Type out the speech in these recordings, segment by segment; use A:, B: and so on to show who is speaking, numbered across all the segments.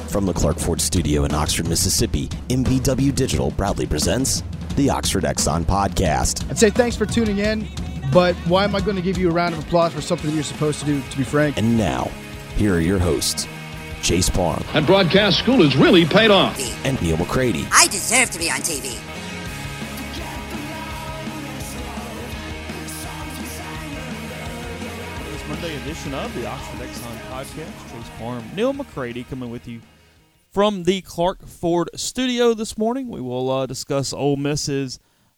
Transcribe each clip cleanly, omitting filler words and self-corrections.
A: From the Clark Ford Studio in Oxford, Mississippi, MVW Digital proudly presents the Oxford Exxon Podcast.
B: I'd say thanks for tuning in, but why am I going to give you a round of applause for something that you're supposed to do, to be frank?
A: And now, here are your hosts, Chase Parham.
C: And broadcast school has really paid off.
A: And Neil McCready.
D: I deserve to be on TV.
E: This Monday edition of the Oxford Exxon Podcast. Chase Parham, Neil McCready coming with you from the Clark Ford Studio this morning. We will discuss Ole Miss's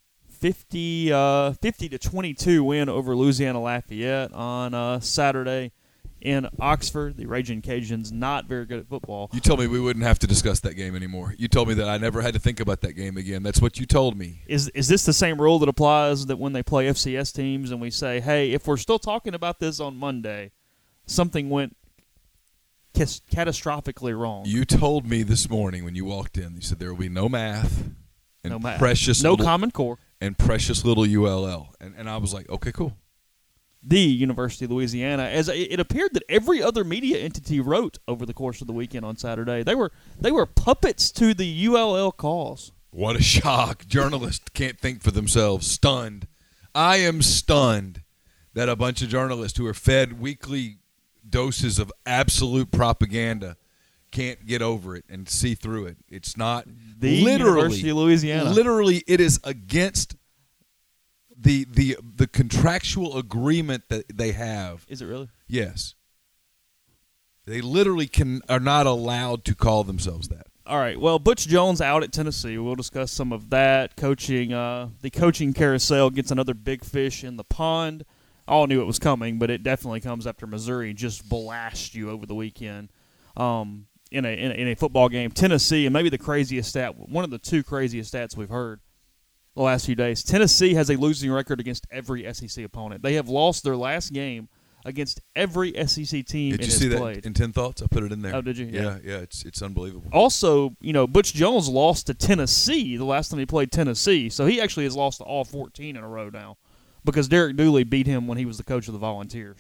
E: 50-22 win over Louisiana Lafayette on Saturday in Oxford. The Raging Cajuns not very good at football.
F: You told me we wouldn't have to discuss that game anymore. You told me that I never had to think about that game again. That's what you told me.
E: Is this the same rule that applies that when they play FCS teams and we say, hey, if we're still talking about this on Monday, something went catastrophically wrong?
F: You told me this morning when you walked in, you said there will be no math and
E: no math.
F: precious
E: no
F: little,
E: Common Core.
F: And precious little ULL. And I was like, okay, cool.
E: The University of Louisiana, as it appeared that every other media entity wrote over the course of the weekend on Saturday. They were puppets to the ULL cause.
F: What a shock. Journalists can't think for themselves. Stunned. I am stunned that a bunch of journalists who are fed weekly doses of absolute propaganda can't get over it and see through it. It's not
E: the University of Louisiana.
F: Literally, it is against the contractual agreement that they have.
E: Is it really?
F: Yes. They literally are not allowed to call themselves that.
E: All right. Well, Butch Jones out at Tennessee. We'll discuss some of that. Coaching, the coaching carousel gets another big fish in the pond. All knew it was coming, but it definitely comes after Missouri just blasted you over the weekend in a football game. Tennessee, and maybe the craziest stat, one of the two craziest stats we've heard the last few days. Tennessee has a losing record against every SEC opponent. They have lost their last game against every SEC team
F: Did you see that
E: played.
F: in 10 Thoughts? I put it in there.
E: Oh, did you?
F: Yeah, it's unbelievable.
E: Also, Butch Jones lost to Tennessee the last time he played Tennessee, so he actually has lost to all 14 in a row now because Derek Dooley beat him when he was the coach of the Volunteers.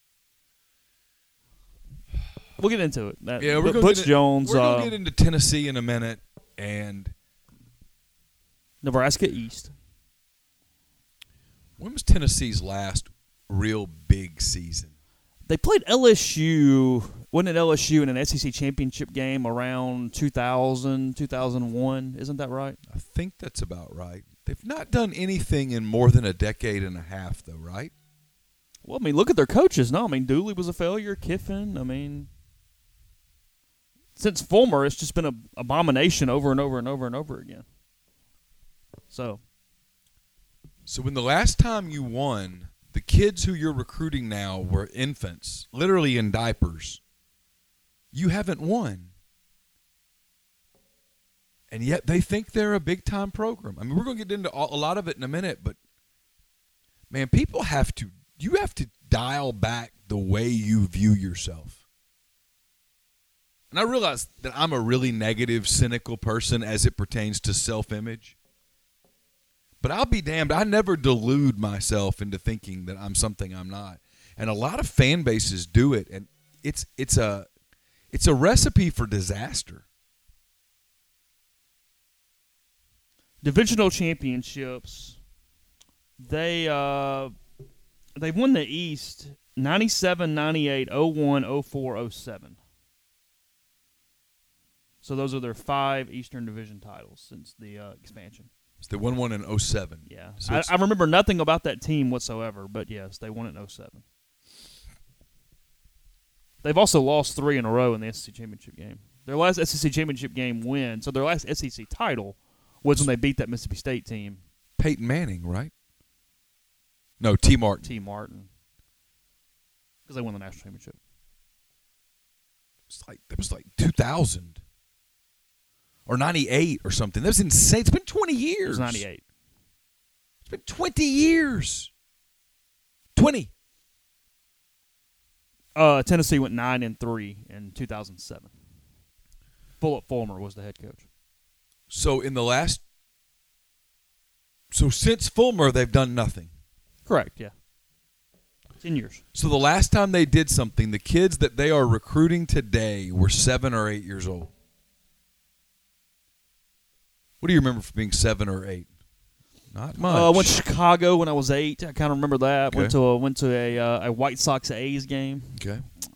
E: We'll get into it.
F: We're going to get into Tennessee in a minute and
E: Nebraska East.
F: When was Tennessee's last real big season?
E: They played LSU. Wasn't it LSU in an SEC championship game around 2000, 2001? Isn't that right?
F: I think that's about right. They've not done anything in more than a decade and a half, though, right?
E: Well, look at their coaches. No, Dooley was a failure. Kiffin, since Fulmer, it's just been an abomination over and over and over and over again. So
F: when the last time you won, the kids who you're recruiting now were infants, literally in diapers. You haven't won. And yet they think they're a big-time program. We're going to get into a lot of it in a minute, but, man, you have to dial back the way you view yourself. And I realize that I'm a really negative, cynical person as it pertains to self-image. But I'll be damned, I never delude myself into thinking that I'm something I'm not. And a lot of fan bases do it, and it's a recipe for disaster.
E: Divisional championships, they won the East 97, 98, 01, 04, 07. So those are their 5 Eastern Division titles since the expansion.
F: So they won one in 07.
E: Yeah.
F: So
E: I remember nothing about that team whatsoever, but yes, they won it in 07. They've also lost 3 in a row in the SEC Championship game. Their last SEC Championship game win, so their last SEC title was when they beat that Mississippi State team.
F: Peyton Manning, right? No, T. Martin.
E: T. Martin. Because they won the national championship.
F: It was like 2000. Or 98 or something. That was insane. It's been 20 years.
E: It was 98.
F: It's been 20 years. 20.
E: Tennessee went 9-3 in 2007. Philip Fulmer was the head coach.
F: So since Fulmer, they've done nothing.
E: Correct, yeah. 10 years.
F: So the last time they did something, the kids that they are recruiting today were 7 or 8 years old. What do you remember from being 7 or 8? Not much.
E: I went to Chicago when I was 8. I kind of remember that.
F: Okay.
E: Went to a White Sox A's game.
F: Okay.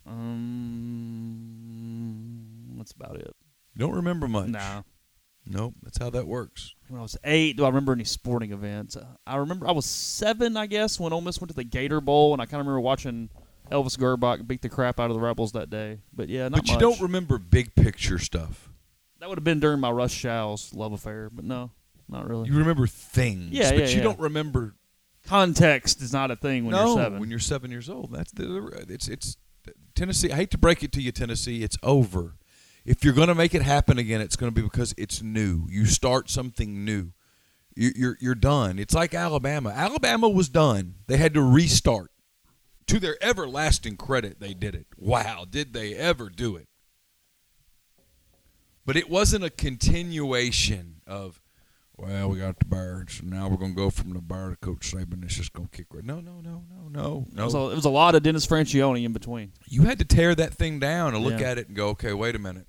E: That's about it.
F: Don't remember much.
E: Nah.
F: Nope. That's how that works.
E: When I was 8, do I remember any sporting events? I remember I was 7, I guess, when Ole Miss went to the Gator Bowl, and I kind of remember watching Elvis Gerbach beat the crap out of the Rebels that day. But yeah, not much.
F: But you don't remember big picture stuff.
E: That would have been during my Russ Show's love affair, but no, not really.
F: You remember things, but you don't remember.
E: Context is not a thing when you're 7.
F: When you're 7 years old, it's Tennessee. I hate to break it to you, Tennessee. It's over. If you're going to make it happen again, it's going to be because it's new. You start something new. You're done. It's like Alabama. Alabama was done. They had to restart. To their everlasting credit, they did it. Wow, did they ever do it? But it wasn't a continuation of, well, we got the Bears, so now we're going to go from the Bear to Coach Saban. It's just going to kick right. No.
E: It was a lot of Dennis Francione in between.
F: You had to tear that thing down and look at it and go, okay, wait a minute.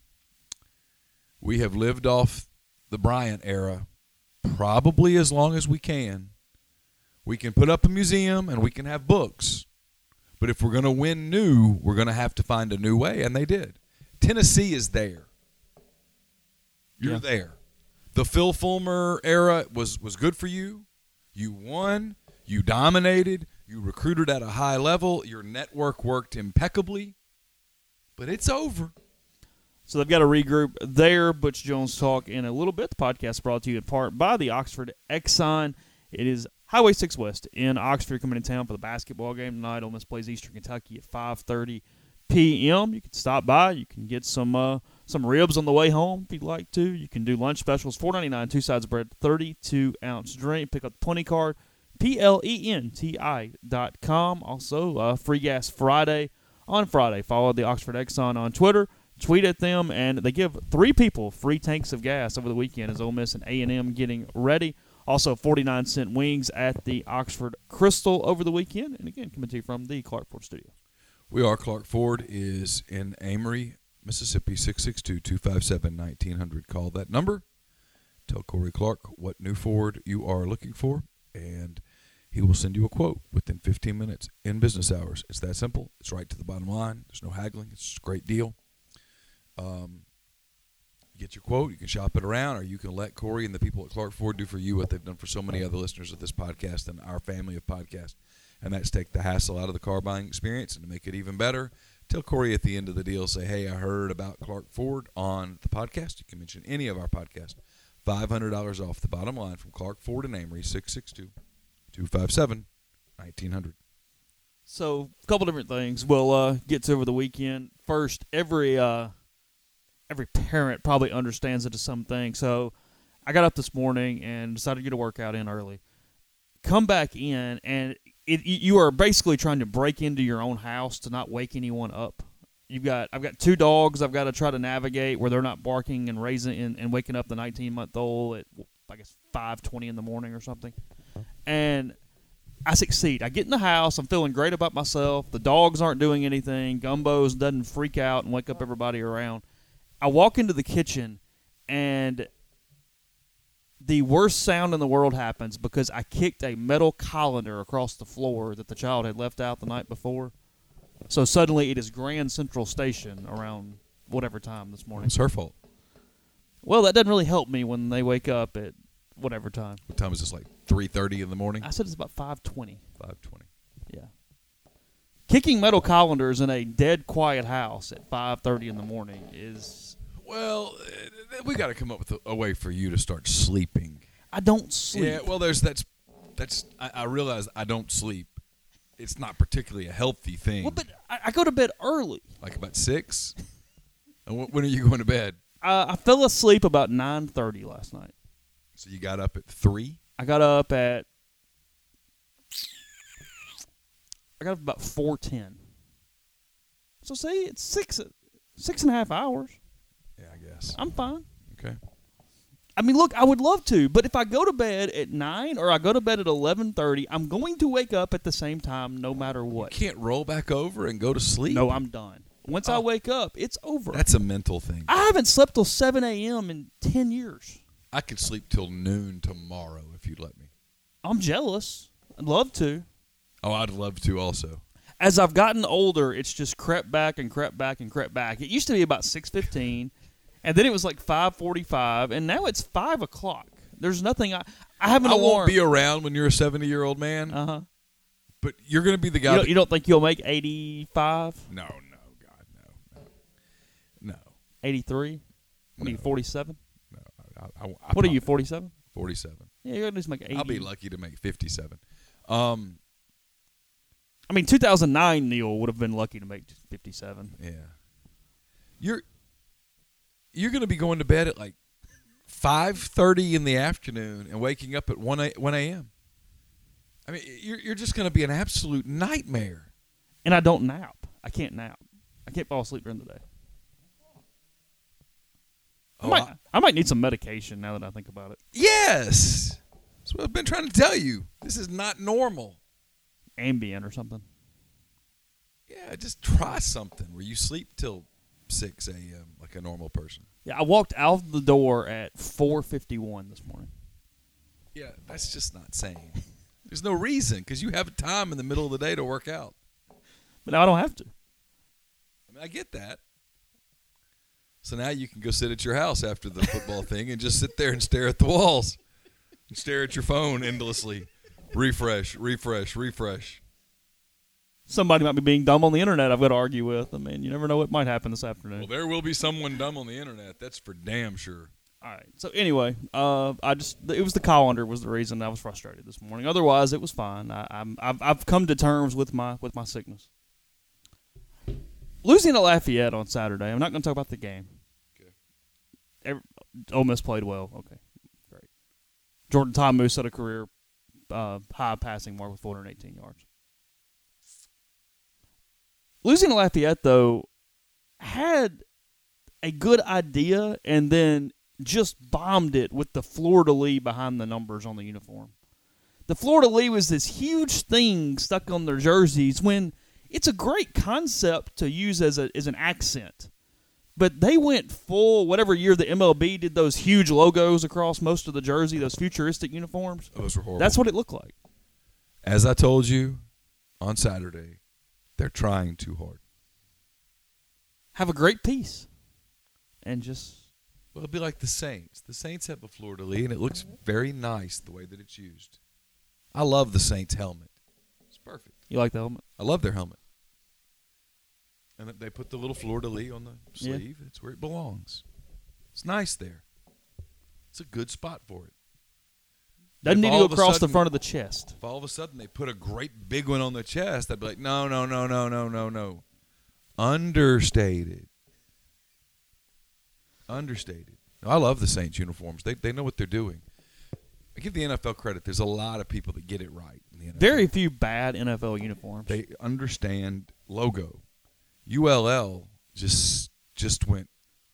F: We have lived off the Bryant era probably as long as we can. We can put up a museum and we can have books. But if we're going to win new, we're going to have to find a new way, and they did. Tennessee is there. You're there. The Phil Fulmer era was good for you. You won. You dominated. You recruited at a high level. Your network worked impeccably. But it's over.
E: So they've got to regroup there. Butch Jones Talk in a little bit. The podcast brought to you in part by the Oxford Exxon. It is Highway 6 West in Oxford, coming to town for the basketball game tonight. Ole Miss plays Eastern Kentucky at 5:30 p.m. You can stop by. You can get some ribs on the way home if you'd like to. You can do lunch specials, $4.99, 2 sides of bread, 32-ounce drink. Pick up the Plenty card, PLENTI.com. Also, Free Gas Friday on Friday. Follow the Oxford Exxon on Twitter. Tweet at them, and they give 3 people free tanks of gas over the weekend as Ole Miss and A&M getting ready. Also, 49-cent wings at the Oxford Crystal over the weekend. And again, coming to you from the Clark Ford Studio.
F: We are. Clark Ford is in Amory, Mississippi, 662-257-1900. Call that number. Tell Corey Clark what new Ford you are looking for, and he will send you a quote within 15 minutes in business hours. It's that simple. It's right to the bottom line. There's no haggling. It's a great deal. Get your quote. You can shop it around, or you can let Corey and the people at Clark Ford do for you what they've done for so many other listeners of this podcast and our family of podcasts, and that's take the hassle out of the car buying experience and to make it even better. Tell Corey at the end of the deal, say, hey, I heard about Clark Ford on the podcast. You can mention any of our podcasts. $500 off the bottom line from Clark Ford and Amory, 662-257-1900.
E: So, a couple different things we'll get to over the weekend. First, every parent probably understands it to something. So, I got up this morning and decided to get a workout in early. Come back in, and you are basically trying to break into your own house to not wake anyone up. I've got 2 dogs I've got to try to navigate where they're not barking and raising and waking up the 19-month-old at, I guess, 5:20 in the morning or something. And I succeed. I get in the house. I'm feeling great about myself. The dogs aren't doing anything. Gumbos doesn't freak out and wake up everybody around. I walk into the kitchen, and the worst sound in the world happens because I kicked a metal colander across the floor that the child had left out the night before. So suddenly it is Grand Central Station around whatever time this morning.
F: It's her fault.
E: Well, that doesn't really help me when they wake up at whatever time.
F: What time is this, like 3:30 in the morning?
E: I said it's about 5:20.
F: 5:20.
E: Yeah. Kicking metal colanders in a dead quiet house at 5:30 in the morning is...
F: Well, we got to come up with a way for you to start sleeping.
E: I don't sleep.
F: Yeah, well, I realize I don't sleep. It's not particularly a healthy thing.
E: Well, but I go to bed early.
F: Like about 6? And when are you going to bed?
E: I fell asleep about 9:30 last night.
F: So you got up at 3?
E: I got up about 4:10. So say it's 6.5 hours.
F: Yeah, I guess.
E: I'm fine.
F: Okay.
E: I mean, look, I would love to, but if I go to bed at 9 or I go to bed at 11:30, I'm going to wake up at the same time no matter what.
F: You can't roll back over and go to sleep?
E: No, I'm done. Once I wake up, it's over.
F: That's a mental thing.
E: I haven't slept till 7 a.m. in 10 years.
F: I could sleep till noon tomorrow if you'd let me.
E: I'm jealous. I'd love to.
F: Oh, I'd love to also.
E: As I've gotten older, it's just crept back and crept back and crept back. It used to be about 6:15, and then it was like 5:45, and now it's 5 o'clock. There's nothing. I have an
F: I
E: alarm.
F: won't be around when you're a 70-year-old man.
E: Uh-huh.
F: But you're going to be the guy.
E: You don't think you'll make 85?
F: No, God, no.
E: 83? What are you, 47?
F: No.
E: What are you, 47?
F: 47.
E: Yeah, you're going to just make 80.
F: I'll be lucky to make 57.
E: I mean, 2009, Neil would have been lucky to make 57.
F: Yeah. You're going to be going to bed at like 5:30 in the afternoon and waking up at 1 a.m. I mean, you're just going to be an absolute nightmare.
E: And I don't nap. I can't nap. I can't fall asleep during the day. I might need some medication now that I think about it.
F: Yes. That's what I've been trying to tell you. This is not normal.
E: Ambien or something.
F: Yeah, just try something where you sleep till 6 a.m. like a normal person.
E: Yeah, I walked out the door at 4:51 this morning.
F: Yeah, that's just not sane. There's no reason because you have time in the middle of the day to work out.
E: But now I don't have to.
F: I mean, I get that. So now you can go sit at your house after the football thing and just sit there and stare at the walls and stare at your phone endlessly. Refresh.
E: Somebody might be being dumb on the internet I've got to argue with. I mean, you never know what might happen this afternoon.
F: Well, there will be someone dumb on the internet. That's for damn sure.
E: All right. So anyway, it was the colander was the reason I was frustrated this morning. Otherwise, it was fine. I've come to terms with my sickness. Losing to Lafayette on Saturday. I'm not going to talk about the game. Okay. Ole Miss played well. Okay, great. Jordan Ta'amu set a career high passing mark with 418 yards. Losing to Lafayette, though, had a good idea and then just bombed it with the fleur-de-lis behind the numbers on the uniform. The fleur-de-lis was this huge thing stuck on their jerseys when it's a great concept to use as an accent. But they went full, whatever year the MLB did those huge logos across most of the jersey, those futuristic uniforms.
F: Those were horrible.
E: That's what it looked like.
F: As I told you on Saturday, they're trying too hard.
E: Have a great piece. And just...
F: Well, it'll be like the Saints. The Saints have a fleur-de-lis, and it looks very nice the way that it's used. I love the Saints helmet. It's perfect.
E: You like the helmet?
F: I love their helmet. And they put the little fleur-de-lis on the sleeve. Yeah. It's where it belongs. It's nice there. It's a good spot for it.
E: Doesn't need to go across the front of the chest.
F: If all of a sudden they put a great big one on the chest, I'd be like, no. Understated. I love the Saints uniforms. They know what they're doing. I give the NFL credit. There's a lot of people that get it right in the NFL.
E: Very few bad NFL uniforms.
F: They understand logo. ULL just went.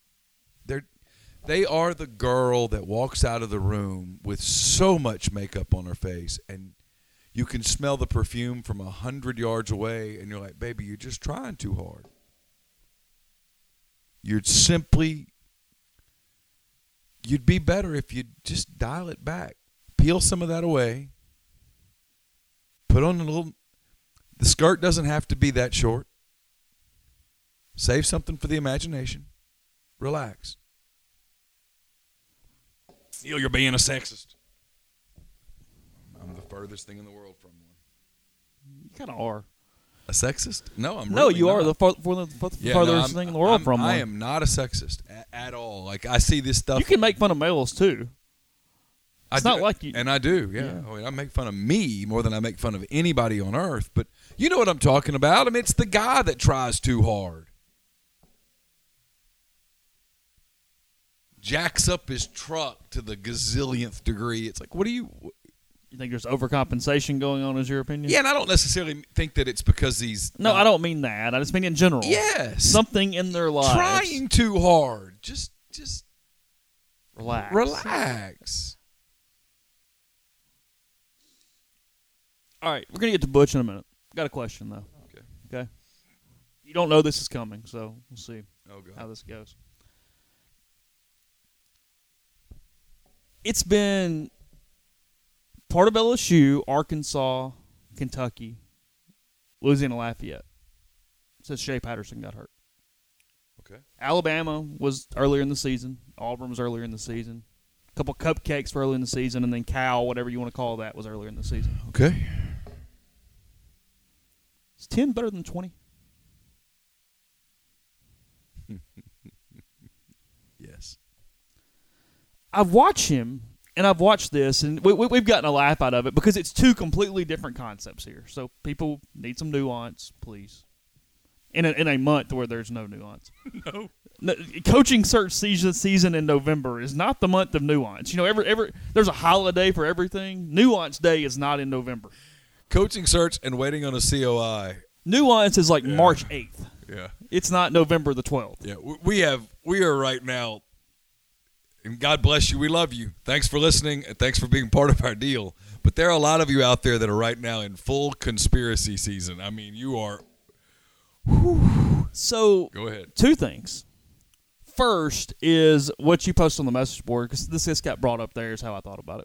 F: They are the girl that walks out of the room with so much makeup on her face, and you can smell the perfume from 100 yards away, and you're like, baby, you're just trying too hard. You'd be better if you'd just dial it back. Peel some of that away. Put on the skirt doesn't have to be that short. Save something for the imagination. Relax. Neil, you're being a sexist. I'm the furthest thing in the world from one.
E: You kind of are.
F: A sexist? No, I'm
E: no,
F: really
E: you
F: not.
E: are the furthest thing in the world from one.
F: I am not a sexist at all. Like, I see this stuff.
E: You can make fun of males, too. It's not like you.
F: And I do, yeah. I mean, I make fun of me more than I make fun of anybody on earth. But you know what I'm talking about. I mean, it's the guy that tries too hard. Jacks up his truck to the gazillionth degree. It's like, what do you...
E: You think there's overcompensation going on, is your opinion?
F: Yeah, and I don't necessarily think that it's because he's...
E: No, I don't mean that. I just mean in general.
F: Yes.
E: Something in their lives.
F: Trying too hard. Just
E: relax.
F: Relax.
E: All right, we're going to get to Butch in a minute. Got a question, though. Okay? You don't know this is coming, so we'll see how this goes. It's been part of LSU, Arkansas, Kentucky, Louisiana Lafayette since Shea Patterson got hurt.
F: Okay.
E: Alabama was earlier in the season. Auburn was earlier in the season. A couple cupcakes for early in the season, and then Cal, whatever you want to call that, was earlier in the season.
F: Okay.
E: Is 10 better than 20?
F: Yes.
E: I've watched him, and I've watched this, and we've gotten a laugh out of it because it's two completely different concepts here. So people need some nuance, please. In a month where there's no nuance. No. Coaching search season in November is not the month of nuance. You know, every there's a holiday for everything. Nuance Day is not in November.
F: Coaching search and waiting on a COI.
E: Nuance is like March 8th.
F: Yeah.
E: It's not November the 12th.
F: Yeah, we are right now, and God bless you. We love you. Thanks for listening, and thanks for being part of our deal. But there are a lot of you out there that are right now in full conspiracy season. I mean, you are. Whew.
E: So,
F: go ahead.
E: Two things. First is what you post on the message board, because this got brought up there is how I thought about it.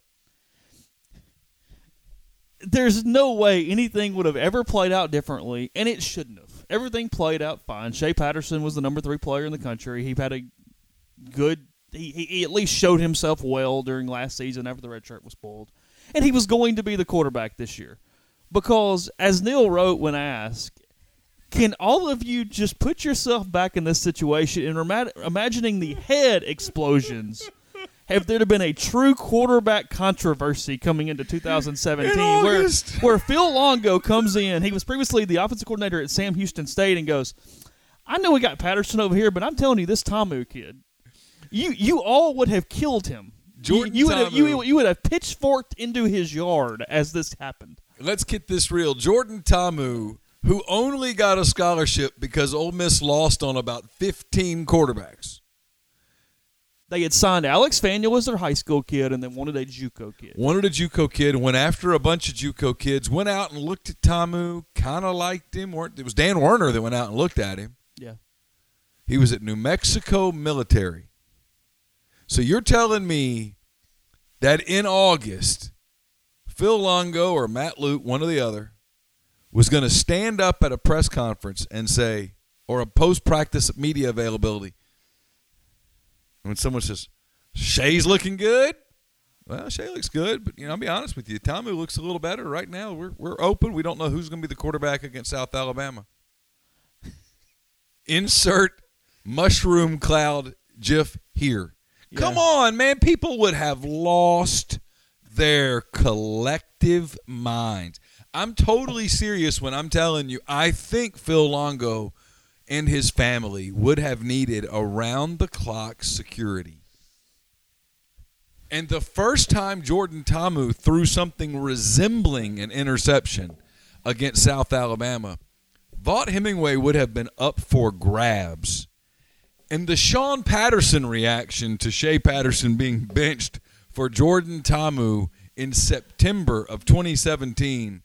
E: There's no way anything would have ever played out differently, and it shouldn't have. Everything played out fine. Shea Patterson was the number 3 player in the country. He had a good – he at least showed himself well during last season after the red shirt was pulled. And he was going to be the quarterback this year. Because, as Neil wrote when asked, can all of you just put yourself back in this situation and imagining the head explosions – have there been a true quarterback controversy coming into 2017 where Phil Longo comes in? He was previously the offensive coordinator at Sam Houston State and goes, I know we got Patterson over here, but I'm telling you, this Tamu kid, you all would have killed him. You would have pitchforked into his yard as this happened.
F: Let's get this real. Jordan Tamu, who only got a scholarship because Ole Miss lost on about 15 quarterbacks.
E: They had signed Alex Faneuil as their high school kid and then wanted a JUCO kid. Went after a bunch of JUCO kids, went out and looked at Tamu, kind of liked him. It was Dan Werner that went out and looked at him. Yeah.
F: He was at New Mexico Military. So you're telling me that in August, Phil Longo or Matt Lute, one or the other, was going to stand up at a press conference and say, or a post-practice media availability, when someone says, Shea's looking good, well, Shea looks good, but I'll be honest with you, Tamu looks a little better right now. We're open. We don't know who's going to be the quarterback against South Alabama. Insert mushroom cloud GIF here. Yeah. Come on, man. People would have lost their collective minds. I'm totally serious when I'm telling you, I think Phil Longo and his family would have needed around-the-clock security. And the first time Jordan Tamu threw something resembling an interception against South Alabama, Vaught Hemingway would have been up for grabs. And the Sean Patterson reaction to Shea Patterson being benched for Jordan Tamu in September of 2017,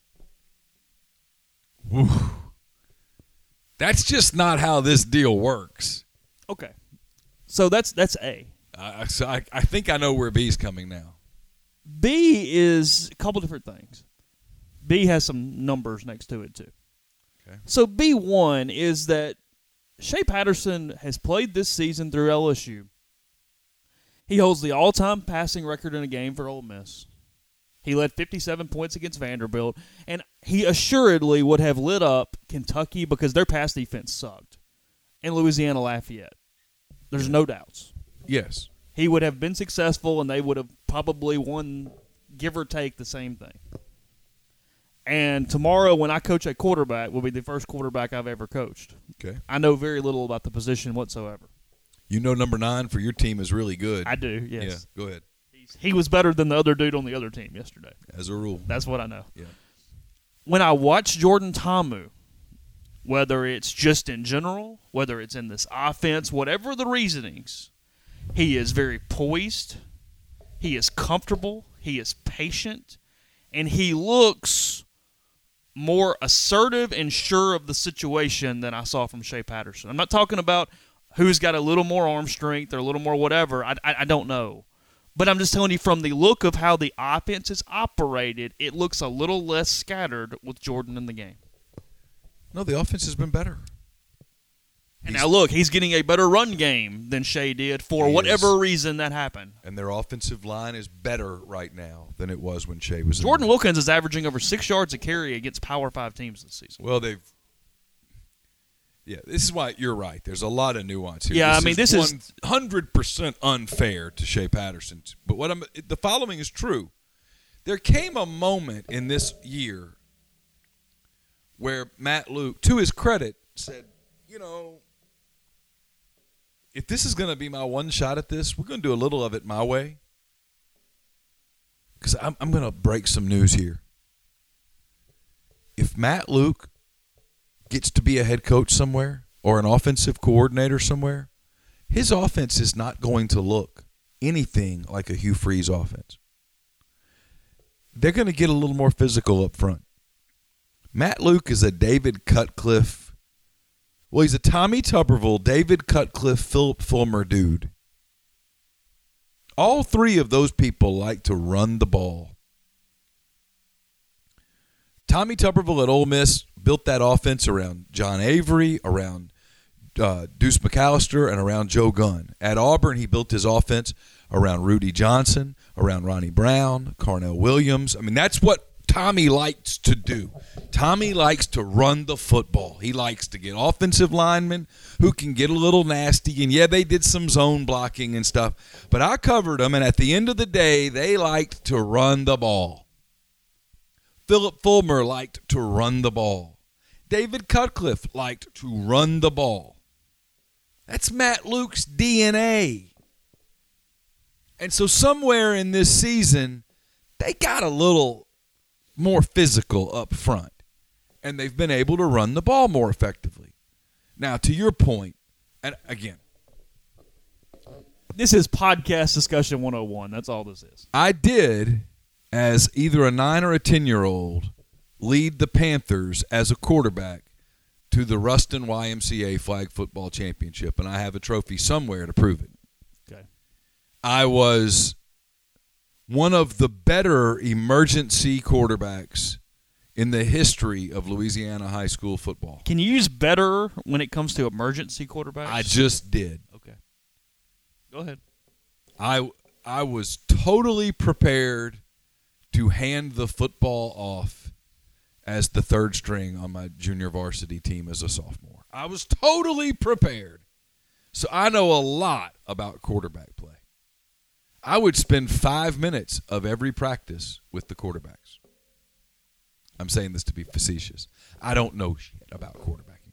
F: whew. That's just not how this deal works.
E: Okay. So that's A.
F: So I think I know where B's coming now.
E: B is a couple different things. B has some numbers next to it, too.
F: Okay.
E: So B1 is that Shea Patterson has played this season through LSU. He holds the all-time passing record in a game for Ole Miss. He led 57 points against Vanderbilt, and he assuredly would have lit up Kentucky because their pass defense sucked, and Louisiana Lafayette. There's no doubts.
F: Yes.
E: He would have been successful, and they would have probably won, give or take, the same thing. And tomorrow, when I coach a quarterback, will be the first quarterback I've ever coached.
F: Okay.
E: I know very little about the position whatsoever.
F: You know number 9 for your team is really good.
E: I do, yes.
F: Yeah, go ahead.
E: He was better than the other dude on the other team yesterday.
F: As a rule.
E: That's what I know.
F: Yeah.
E: When I watch Jordan Tamu, whether it's just in general, whether it's in this offense, whatever the reasonings, he is very poised, he is comfortable, he is patient, and he looks more assertive and sure of the situation than I saw from Shea Patterson. I'm not talking about who's got a little more arm strength or a little more whatever. I don't know. But I'm just telling you, from the look of how the offense is operated, it looks a little less scattered with Jordan in the game.
F: No, the offense has been better.
E: And now look, he's getting a better run game than Shea did for whatever reason that happened.
F: And their offensive line is better right now than it was when Shea was
E: Jordan Wilkins is averaging over 6 yards a carry against Power 5 teams this season.
F: Well, this is why you're right. There's a lot of nuance here.
E: Yeah,
F: this is 100% unfair to Shea Patterson. But the following is true. There came a moment in this year where Matt Luke, to his credit, said, if this is going to be my one shot at this, we're going to do a little of it my way. Because I'm going to break some news here. If Matt Luke gets to be a head coach somewhere or an offensive coordinator somewhere, his offense is not going to look anything like a Hugh Freeze offense. They're going to get a little more physical up front. Matt Luke is a David Cutcliffe. Well, he's a Tommy Tuberville, David Cutcliffe, Philip Fulmer dude. All three of those people like to run the ball. Tommy Tuberville at Ole Miss built that offense around John Avery, around Deuce McAllister, and around Joe Gunn. At Auburn, he built his offense around Rudy Johnson, around Ronnie Brown, Carnell Williams. I mean, that's what Tommy likes to do. Tommy likes to run the football. He likes to get offensive linemen who can get a little nasty. And, yeah, they did some zone blocking and stuff. But I covered them, and at the end of the day, they liked to run the ball. Philip Fulmer liked to run the ball. David Cutcliffe liked to run the ball. That's Matt Luke's DNA. And so somewhere in this season, they got a little more physical up front, and they've been able to run the ball more effectively. Now, to your point, and again,
E: this is podcast discussion 101. That's all this is.
F: I did, as either a 9 or a 10-year-old, lead the Panthers as a quarterback to the Ruston YMCA Flag Football Championship, and I have a trophy somewhere to prove it.
E: Okay.
F: I was one of the better emergency quarterbacks in the history of Louisiana high school football.
E: Can you use better when it comes to emergency quarterbacks?
F: I just did.
E: Okay. Go ahead.
F: I was totally prepared to hand the football off as the third string on my junior varsity team as a sophomore. I was totally prepared. So I know a lot about quarterback play. I would spend 5 minutes of every practice with the quarterbacks. I'm saying this to be facetious. I don't know shit about quarterbacking.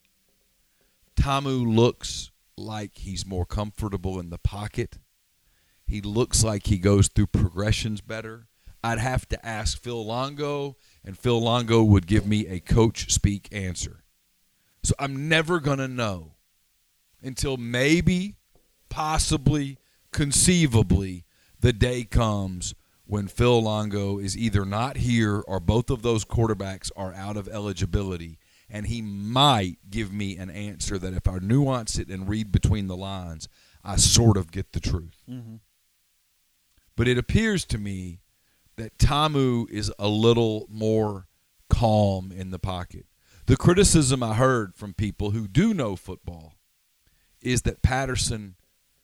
F: Tamu looks like he's more comfortable in the pocket. He looks like he goes through progressions better. I'd have to ask Phil Longo, and Phil Longo would give me a coach speak answer. So I'm never going to know until maybe, possibly, conceivably, the day comes when Phil Longo is either not here or both of those quarterbacks are out of eligibility, and he might give me an answer that if I nuance it and read between the lines, I sort of get the truth. Mm-hmm. But it appears to me that Tamu is a little more calm in the pocket. The criticism I heard from people who do know football is that Patterson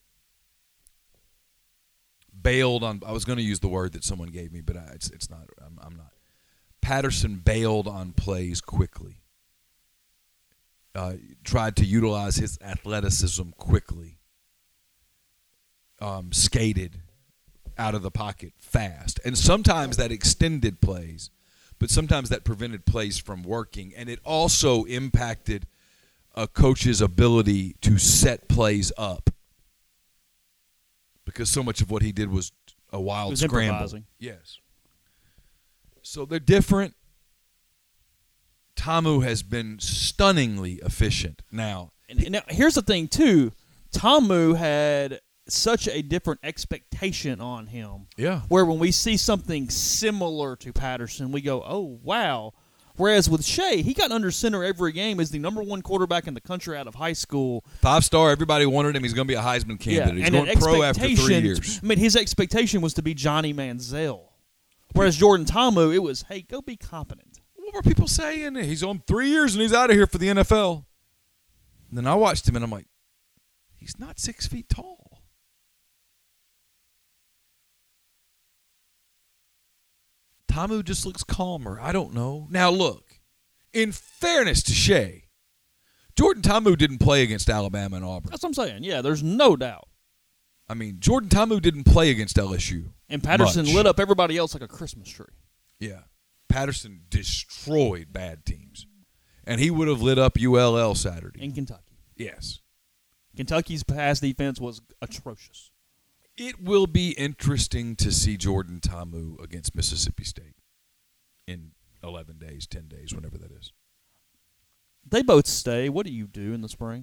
F: bailed on. I was going to use the word that someone gave me, but it's not. I'm not. Patterson bailed on plays quickly. Tried to utilize his athleticism quickly. Skated out of the pocket fast, and sometimes that extended plays, but sometimes that prevented plays from working, and it also impacted a coach's ability to set plays up. Because so much of what he did was a wild scramble.
E: Improvising.
F: Yes. So they're different. Tamu has been stunningly efficient. Now,
E: now here's the thing, too. Tamu had such a different expectation on him.
F: Yeah.
E: Where when we see something similar to Patterson, we go, oh, wow. Whereas with Shea, he got under center every game as the number one quarterback in the country out of high school.
F: 5-star, everybody wanted him. He's going to be a Heisman candidate. He's going pro after 3 years.
E: I mean, his expectation was to be Johnny Manziel. Whereas Jordan Ta'amu, it was, hey, go be competent.
F: What were people saying? He's on 3 years and he's out of here for the NFL. And then I watched him and I'm like, he's not 6 feet tall. Ta'amu just looks calmer. I don't know. Now, look, in fairness to Shea, Jordan Ta'amu didn't play against Alabama and Auburn.
E: That's what I'm saying. Yeah, there's no doubt.
F: I mean, Jordan Ta'amu didn't play against LSU.
E: And Patterson
F: much.
E: lit up everybody else like a Christmas tree.
F: Yeah. Patterson destroyed bad teams. And he would have lit up ULL Saturday.
E: In Kentucky.
F: Yes.
E: Kentucky's pass defense was atrocious.
F: It will be interesting to see Jordan Ta'amu against Mississippi State in 11 days, 10 days, whenever that is.
E: They both stay. What do you do in the spring?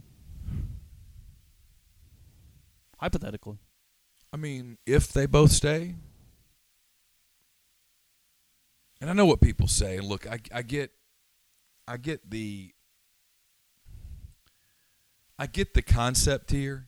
E: Hypothetically.
F: I mean, if they both stay, and I know what people say, and look, I get the concept here.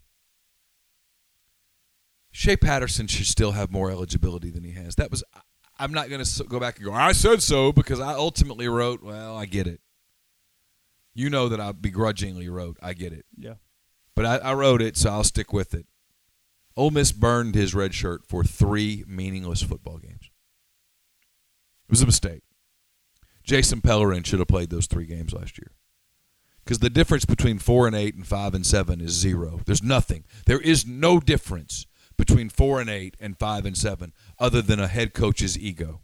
F: Shea Patterson should still have more eligibility than he has. I'm not going to go back and go, I said so, because I ultimately wrote, well, I get it. You know that I begrudgingly wrote, I get it.
E: Yeah.
F: But I wrote it, so I'll stick with it. Ole Miss burned his red shirt for 3 meaningless football games. It was a mistake. Jason Pellerin should have played those 3 games last year. Because the difference between 4-8 and 5-7 is 0. There's nothing. There is no difference between 4-8 and 5-7 other than a head coach's ego.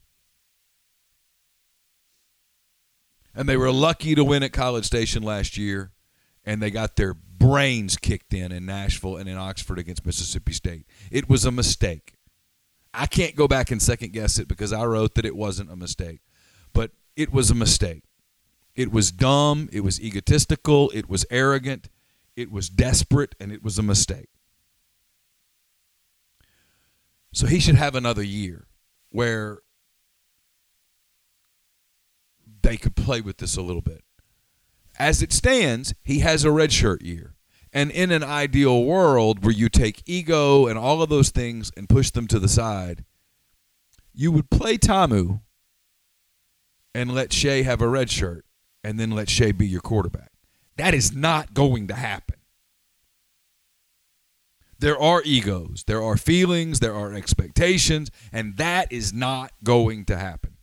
F: And they were lucky to win at College Station last year, and they got their brains kicked in Nashville and in Oxford against Mississippi State. It was a mistake. I can't go back and second-guess it because I wrote that it wasn't a mistake. But it was a mistake. It was dumb. It was egotistical. It was arrogant. It was desperate, and it was a mistake. So he should have another year where they could play with this a little bit. As it stands, he has a redshirt year. And in an ideal world where you take ego and all of those things and push them to the side, you would play Ta'amu and let Shea have a red shirt and then let Shea be your quarterback. That is not going to happen. There are egos, there are feelings, there are expectations, and that is not going to happen.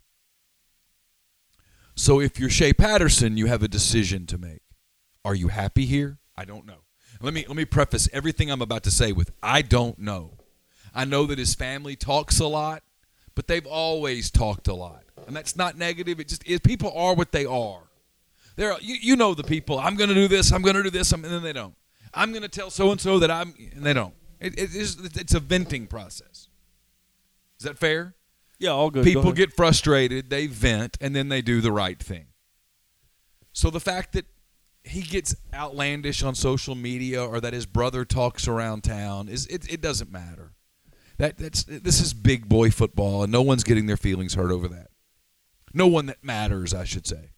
F: So if you're Shea Patterson, you have a decision to make. Are you happy here? I don't know. Let me preface everything I'm about to say with I don't know. I know that his family talks a lot, but they've always talked a lot. And that's not negative. It just is. People are what they are. You know the people. I'm going to do this. I'm going to do this. And then they don't. I'm going to tell so-and-so that and they don't. It's a venting process. Is that fair?
E: Yeah, all good.
F: People get frustrated, they vent, and then they do the right thing. So the fact that he gets outlandish on social media or that his brother talks around town, it doesn't matter. This is big boy football, and no one's getting their feelings hurt over that. No one that matters, I should say.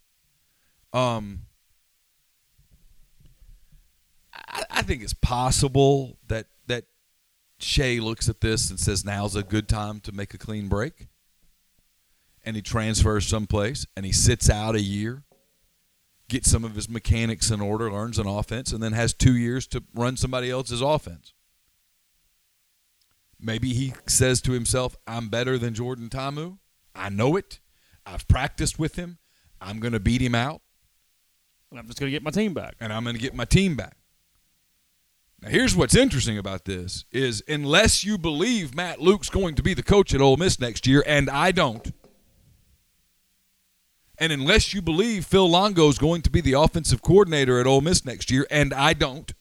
F: I think it's possible that Shea looks at this and says now's a good time to make a clean break, and he transfers someplace, and he sits out a year, gets some of his mechanics in order, learns an offense, and then has 2 years to run somebody else's offense. Maybe he says to himself, I'm better than Jordan Ta'amu. I know it. I've practiced with him. I'm going to beat him out.
E: And I'm just going to get my team back.
F: Now, here's what's interesting about this is unless you believe Matt Luke's going to be the coach at Ole Miss next year, and I don't, and unless you believe Phil Longo's going to be the offensive coordinator at Ole Miss next year, and I don't,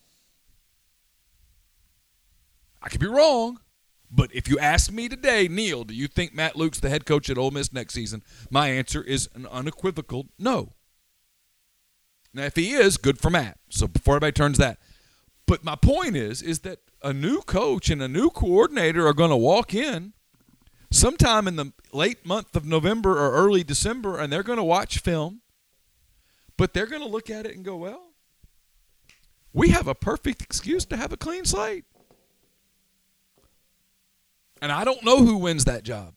F: I could be wrong, but if you ask me today, Neil, do you think Matt Luke's the head coach at Ole Miss next season? My answer is an unequivocal no. Now, if he is, good for Matt. So before everybody turns that. But my point is that a new coach and a new coordinator are going to walk in sometime in the late month of November or early December, and they're going to watch film, But they're going to look at it and go, well, we have a perfect excuse to have a clean slate. And I don't know who wins that job.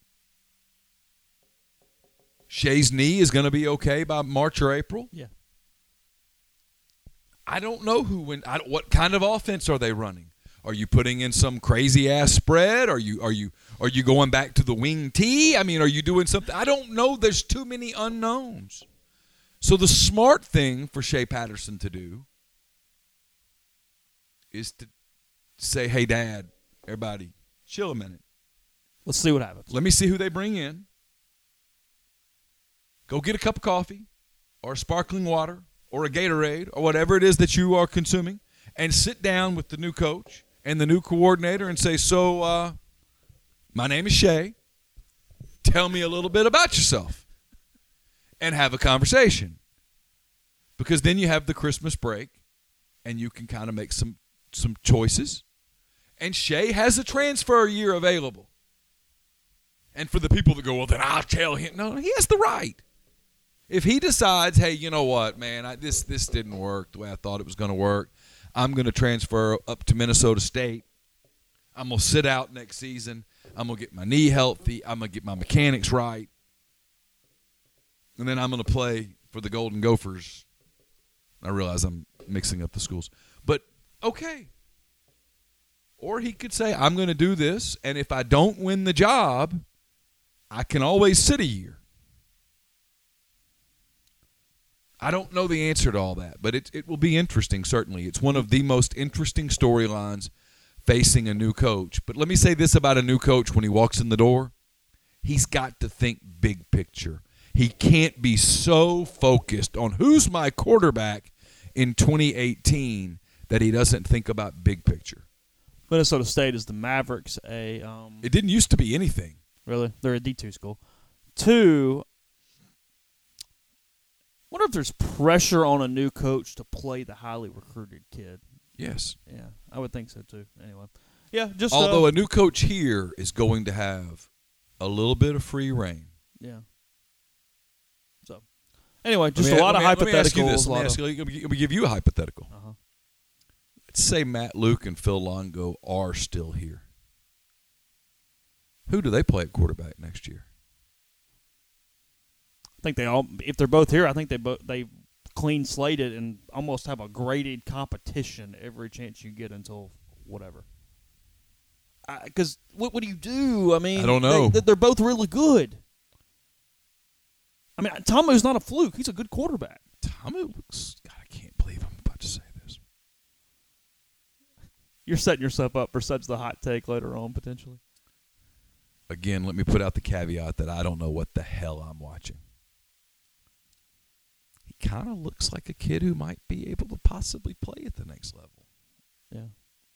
F: Shea's knee is going to be okay by March or April.
E: Yeah.
F: I don't know who wins. What kind of offense are they running? Are you putting in some crazy ass spread? Are you going back to the wing T? I mean, are you doing something? I don't know. There's too many unknowns. So the smart thing for Shea Patterson to do is to say, hey, Dad, everybody, chill a minute.
E: Let's see what happens.
F: Let me see who they bring in. Go get a cup of coffee or sparkling water or a Gatorade or whatever it is that you are consuming and sit down with the new coach and the new coordinator and say, so my name is Shea. Tell me a little bit about yourself. And have a conversation. Because then you have the Christmas break and you can kind of make some choices. And Shea has a transfer year available. And for the people that go, well, then I'll tell him. No, he has the right. If he decides, hey, you know what, man, this didn't work the way I thought it was going to work. I'm going to transfer up to Minnesota State. I'm going to sit out next season. I'm going to get my knee healthy. I'm going to get my mechanics right. And then I'm going to play for the Golden Gophers. I realize I'm mixing up the schools. But, okay. Or he could say, I'm going to do this, and if I don't win the job, I can always sit a year. I don't know the answer to all that, but it will be interesting, certainly. It's one of the most interesting storylines facing a new coach. But let me say this about a new coach when he walks in the door. He's got to think big picture. He can't be so focused on who's my quarterback in 2018 that he doesn't think about big picture.
E: Minnesota State is the Mavericks
F: it didn't used to be anything.
E: Really? They're a D2 school. 2, wonder if there's pressure on a new coach to play the highly recruited kid.
F: Yes.
E: Yeah, I would think so too. Anyway. Yeah, just
F: although a new coach here is going to have a little bit of free reign.
E: Yeah. So, anyway, just a lot of hypotheticals.
F: Let me give you a hypothetical.
E: Uh-huh.
F: Let's say Matt Luke and Phil Longo are still here. Who do they play at quarterback next year?
E: I think they all. If they're both here, I think they clean slated and almost have a graded competition every chance you get until whatever. Because what do you do? I mean,
F: I don't know.
E: They're both really good. I mean, Tamu's not a fluke. He's a good quarterback.
F: Tamu looks. God, I can't believe I'm about to say this.
E: You're setting yourself up for such the hot take later on, potentially.
F: Again, let me put out the caveat that I don't know what the hell I'm watching. He kind of looks like a kid who might be able to possibly play at the next level.
E: Yeah.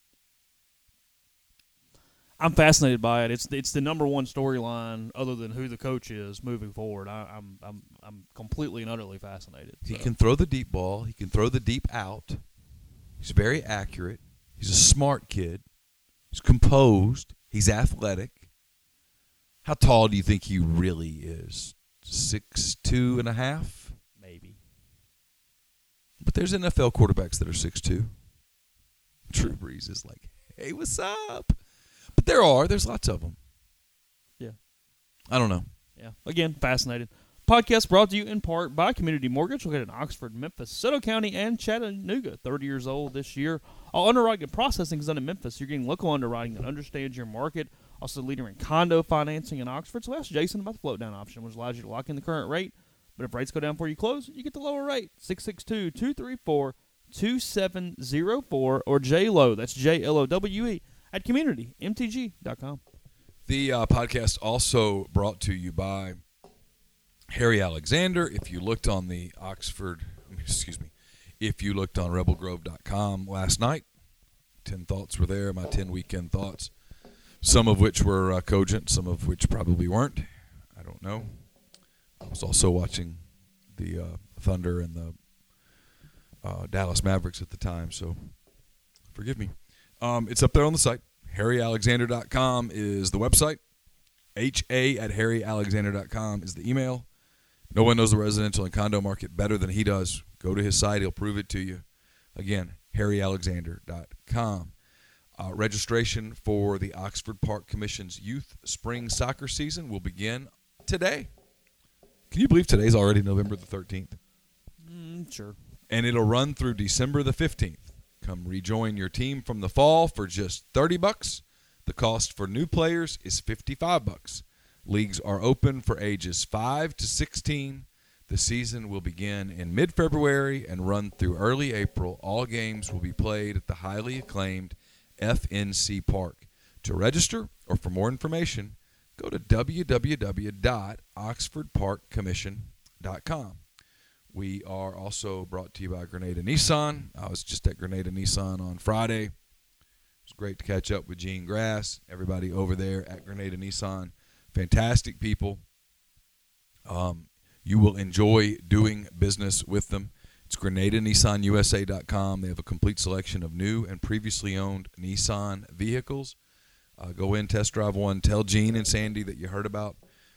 E: I'm fascinated by it. It's the number one storyline other than who the coach is moving forward. I'm completely and utterly fascinated.
F: He can throw the deep ball. He can throw the deep out. He's very accurate. He's a smart kid. He's composed. He's athletic. How tall do you think he really is? 6'2.5"?
E: Maybe.
F: But there's NFL quarterbacks that are 6'2". Drew Brees is like, hey, what's up? But there's lots of them.
E: Yeah.
F: I don't know.
E: Yeah. Again, fascinated. Podcast brought to you in part by Community Mortgage, located in Oxford, Memphis, Soto County, and Chattanooga. 30 years old this year. All underwriting and processing is done in Memphis. You're getting local underwriting that understands your market. Also, leader in condo financing in Oxford. So ask Jason about the float down option, which allows you to lock in the current rate. But if rates go down before you close, you get the lower rate. 662-234-2704 or JLOW. That's JLOWE at communitymtg.com.
F: The podcast also brought to you by Harry Alexander. If you looked on the if you looked on rebelgrove.com last night, 10 thoughts were there, my 10 weekend thoughts, some of which were cogent, some of which probably weren't. I don't know. I was also watching the Thunder and the Dallas Mavericks at the time, so forgive me. It's up there on the site. HarryAlexander.com is the website. HA@HarryAlexander.com is the email. No one knows the residential and condo market better than he does. Go to his site. He'll prove it to you. Again, harryalexander.com. Registration for the Oxford Park Commission's Youth Spring Soccer Season will begin today. Can you believe today's already November the 13th?
E: Sure.
F: And it'll run through December the 15th. Come rejoin your team from the fall for just $30. The cost for new players is $55. Leagues are open for ages 5 to 16. The season will begin in mid-February and run through early April. All games will be played at the highly acclaimed FNC Park. To register or for more information, go to www.oxfordparkcommission.com. We are also brought to you by Grenada Nissan. I was just at Grenada Nissan on Friday. It was great to catch up with Gene Grass, everybody over there at Grenada Nissan. Fantastic people. You will enjoy doing business with them. It's GrenadaNissanUSA.com. They have a complete selection of new and previously owned Nissan vehicles. Go in, test drive one. Tell Gene and Sandy that you heard about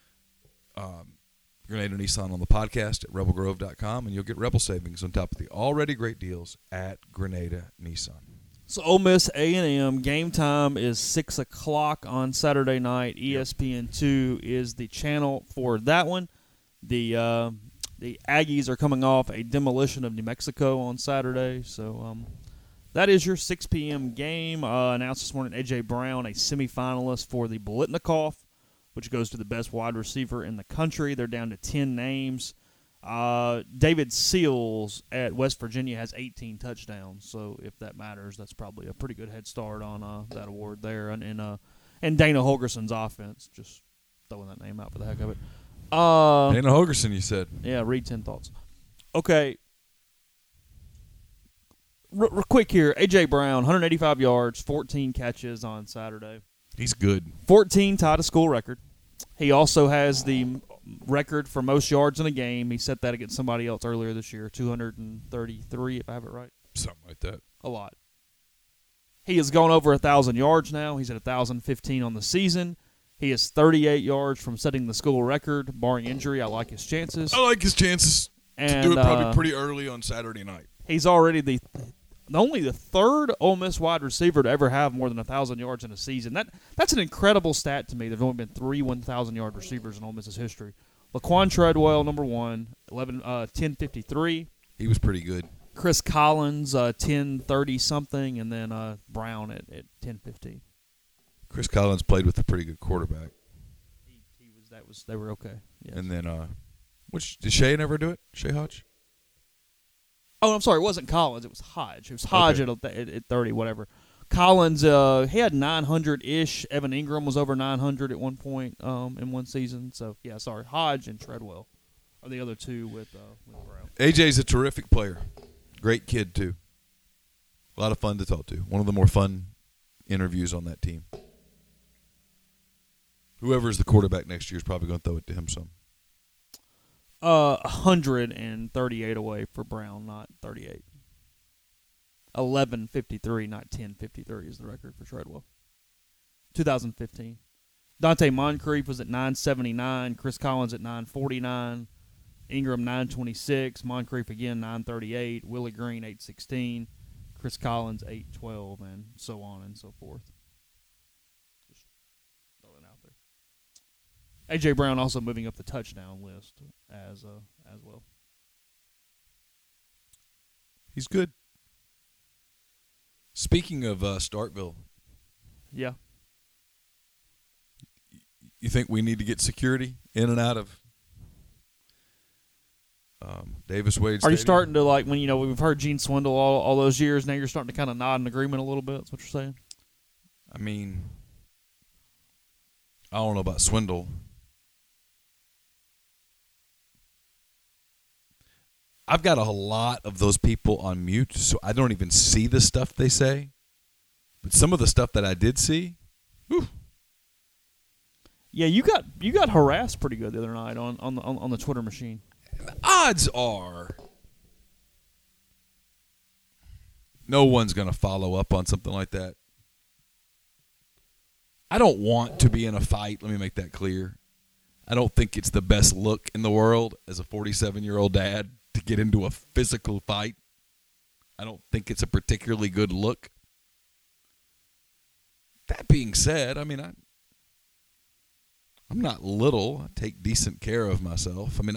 F: Grenada Nissan on the podcast at rebelgrove.com, and you'll get Rebel savings on top of the already great deals at Grenada Nissan.
E: So Ole Miss A&M game time is 6 o'clock on Saturday night. ESPN2 is the channel for that one. The Aggies are coming off a demolition of New Mexico on Saturday, so that is your 6 p.m. game. Announced this morning, A.J. Brown, a semifinalist for the Biletnikoff, which goes to the best wide receiver in the country. They're down to 10 names. David Seals at West Virginia has 18 touchdowns, so if that matters, that's probably a pretty good head start on that award there. And Dana Holgerson's offense, just throwing that name out for the heck of it.
F: Dana Holgerson, you said.
E: Yeah, read 10 thoughts. Okay. Quick here. A.J. Brown, 185 yards, 14 catches on Saturday.
F: He's good.
E: 14 tied a school record. He also has the record for most yards in a game. He set that against somebody else earlier this year, 233, if I have it right.
F: Something like that.
E: A lot. He has gone over 1,000 yards now. He's at 1,015 on the season. He is 38 yards from setting the school record, barring injury. I like his chances.
F: I like his chances to do it probably pretty early on Saturday night.
E: He's already only the third Ole Miss wide receiver to ever have more than 1,000 yards in a season. That's an incredible stat to me. There's only been 3 1,000-yard receivers in Ole Miss's history. Laquan Treadwell, number 1, 10:53.
F: He was pretty good.
E: Chris Collins, 10:30-something, and then Brown at 10:15.
F: Chris Collins played with a pretty good quarterback.
E: They were okay. Yes.
F: And then, did Shea never do it? Shea Hodge?
E: Oh, I'm sorry. It wasn't Collins. It was Hodge. It was Hodge at 30, whatever. Collins, he had 900-ish. Evan Ingram was over 900 at one point in one season. So, yeah, sorry. Hodge and Treadwell are the other two with Brown. AJ's
F: a terrific player. Great kid, too. A lot of fun to talk to. One of the more fun interviews on that team. Whoever's the quarterback next year is probably going to throw it to him some.
E: 138 away for Brown, not 38. 11:53, not 10:53 is the record for Treadwell. 2015. Dante Moncrief was at 979. Chris Collins at 949. Ingram 926. Moncrief again 938. Willie Green 816. Chris Collins 812, and so on and so forth. Just throw it out there. A.J. Brown also moving up the touchdown list as well.
F: He's good. Speaking of Starkville.
E: Yeah.
F: You think we need to get security in and out of Davis Wade Stadium?
E: Are you starting to, like, when, we've heard Gene Swindle all those years, now you're starting to kind of nod in agreement a little bit? That's what you're saying?
F: I mean, I don't know about Swindle. I've got a lot of those people on mute, so I don't even see the stuff they say. But some of the stuff that I did see, whew.
E: Yeah, you got harassed pretty good the other night on the Twitter machine.
F: The odds are no one's going to follow up on something like that. I don't want to be in a fight. Let me make that clear. I don't think it's the best look in the world as a 47-year-old dad to get into a physical fight. I don't think it's a particularly good look. That being said, I mean, I'm not little. I take decent care of myself. I mean,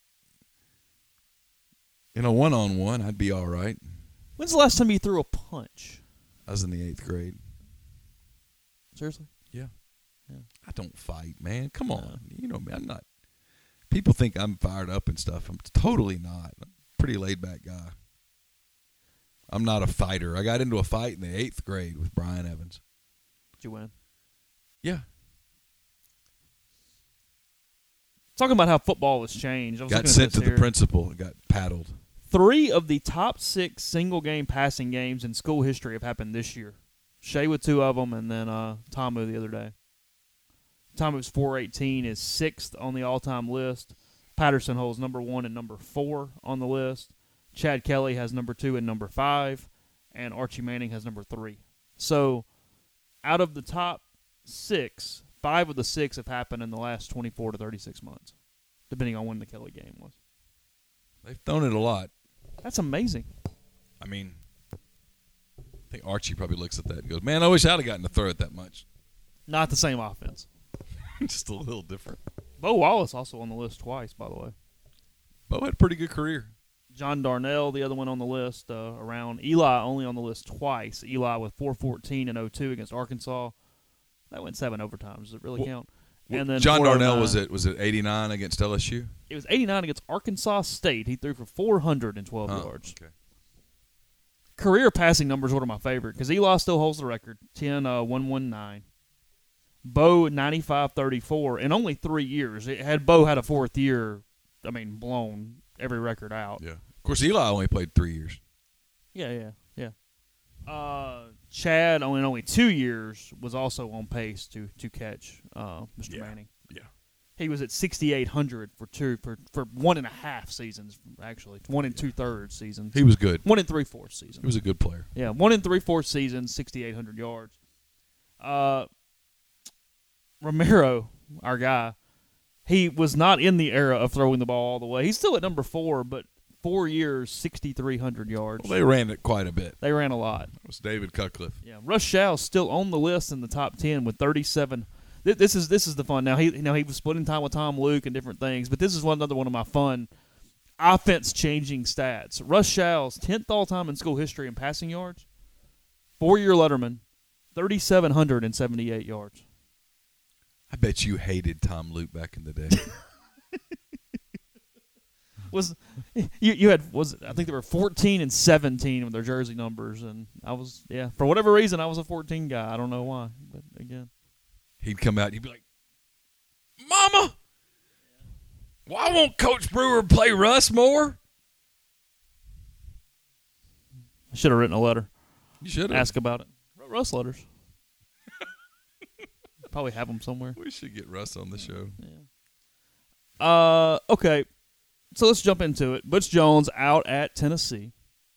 F: in a one-on-one, I'd be all right.
E: When's the last time you threw a punch?
F: I was in the 8th grade.
E: Seriously?
F: Yeah.
E: Yeah.
F: I don't fight, man. Come on. You know me. I'm not. People think I'm fired up and stuff. I'm totally not. I'm a pretty laid-back guy. I'm not a fighter. I got into a fight in the 8th grade with Brian Evans.
E: Did you win?
F: Yeah.
E: Talking about how football has changed. I was
F: Got
E: looking at
F: sent
E: this
F: to the
E: here.
F: principal. Got paddled.
E: 3 of the top 6 single-game passing games in school history have happened this year. Shea with 2 of them, and then Tomu the other day. Tomu's 418 is 6th on the all-time list. Patterson holds number 1 and number 4 on the list. Chad Kelly has number 2 and number 5, and Archie Manning has number 3. So, out of the top 6, 5 of the 6 have happened in the last 24 to 36 months, depending on when the Kelly game was.
F: They've thrown it a lot.
E: That's amazing.
F: I mean, I think Archie probably looks at that and goes, man, I wish I'd have gotten to throw it that much.
E: Not the same offense.
F: Just a little different.
E: Bo Wallace also on the list twice, by the way.
F: Bo had a pretty good career.
E: John Darnell, the other one on the list, around. Eli only on the list twice. Eli with 414 and 02 against Arkansas. That went 7 overtimes. Does it really count? And then
F: John Darnell
E: 409.
F: was it 89 against LSU?
E: It was 89 against Arkansas State. He threw for 412 yards.
F: Okay.
E: Career passing numbers are one of my favorite because Eli still holds the record, 119. Bo 95-34 in only 3 years. Had Bo had a 4th year, I mean, blown every record out.
F: Yeah. Of course, Eli only played 3 years.
E: Yeah. Chad, only 2 years, was also on pace to catch Mr. Manning.
F: Yeah.
E: He was at 6,800 for 1.5 seasons, actually. 1 2/3 seasons.
F: He was good.
E: 1 3/4 seasons.
F: He was a good player.
E: Yeah, 1 3/4 seasons, 6,800 yards. Romero, our guy, he was not in the era of throwing the ball all the way. He's still at number 4, but 4 years, 6,300 yards.
F: Well, they ran it quite a bit.
E: They ran a lot.
F: It was David Cutcliffe.
E: Yeah, Russ Show's still on the list in the top 10 with 37. This is the fun. Now he was splitting time with Tom Luke and different things, but this is another one of my fun offense changing stats. Russ Show's 10th all time in school history in passing yards. 4-year letterman, 3,778 yards.
F: I bet you hated Tom Luke back in the day.
E: I think there were 14 and 17 with their jersey numbers, and I was for whatever reason I was a 14 guy. I don't know why, but again,
F: He'd come out and he'd be like, Mama, why won't Coach Brewer play Russ more?
E: I should have written a letter.
F: You should have.
E: Ask about it. Wrote Russ letters. Probably have them somewhere.
F: We should get Russ on the show.
E: Yeah. Okay. So let's jump into it. Butch Jones out at Tennessee.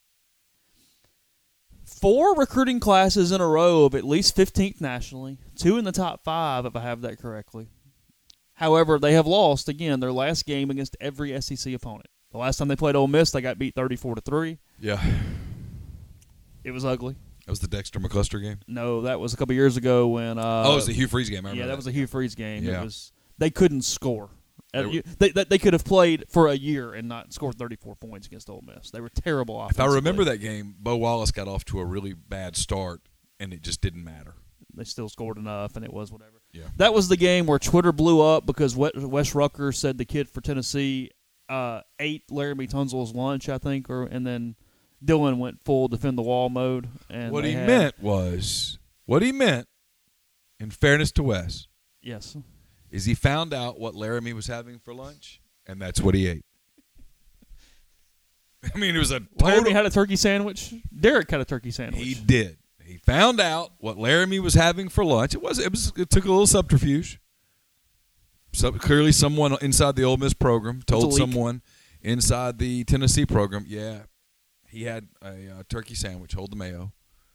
E: 4 recruiting classes in a row of at least 15th nationally. 2 in the top 5, if I have that correctly. However, they have lost, again, their last game against every SEC opponent. The last time they played Ole Miss, they got beat 34-3.
F: Yeah.
E: It was ugly.
F: That was the Dexter McCluster game?
E: No, that was a couple years ago when
F: it was the Hugh Freeze game. I remember
E: that was a Hugh Freeze game.
F: Yeah.
E: They couldn't score. They could have played for a year and not scored 34 points against Ole Miss. They were terrible offensively.
F: If I remember that game, Bo Wallace got off to a really bad start, and it just didn't matter.
E: They still scored enough, and it was whatever.
F: Yeah.
E: That was the game where Twitter blew up because Wes Rucker said the kid for Tennessee ate Laramie Tunsil's lunch, I think, and then Dylan went full defend the wall mode. And
F: what he meant, in fairness to Wes,
E: yes,
F: is he found out what Laramie was having for lunch, and that's what he ate. I mean, it was a total...
E: Laramie had a turkey sandwich. Derek had a turkey sandwich.
F: He did. He found out what Laramie was having for lunch. It took a little subterfuge. So clearly, someone inside the Ole Miss program told someone inside the Tennessee program, yeah, he had a turkey sandwich, hold the mayo,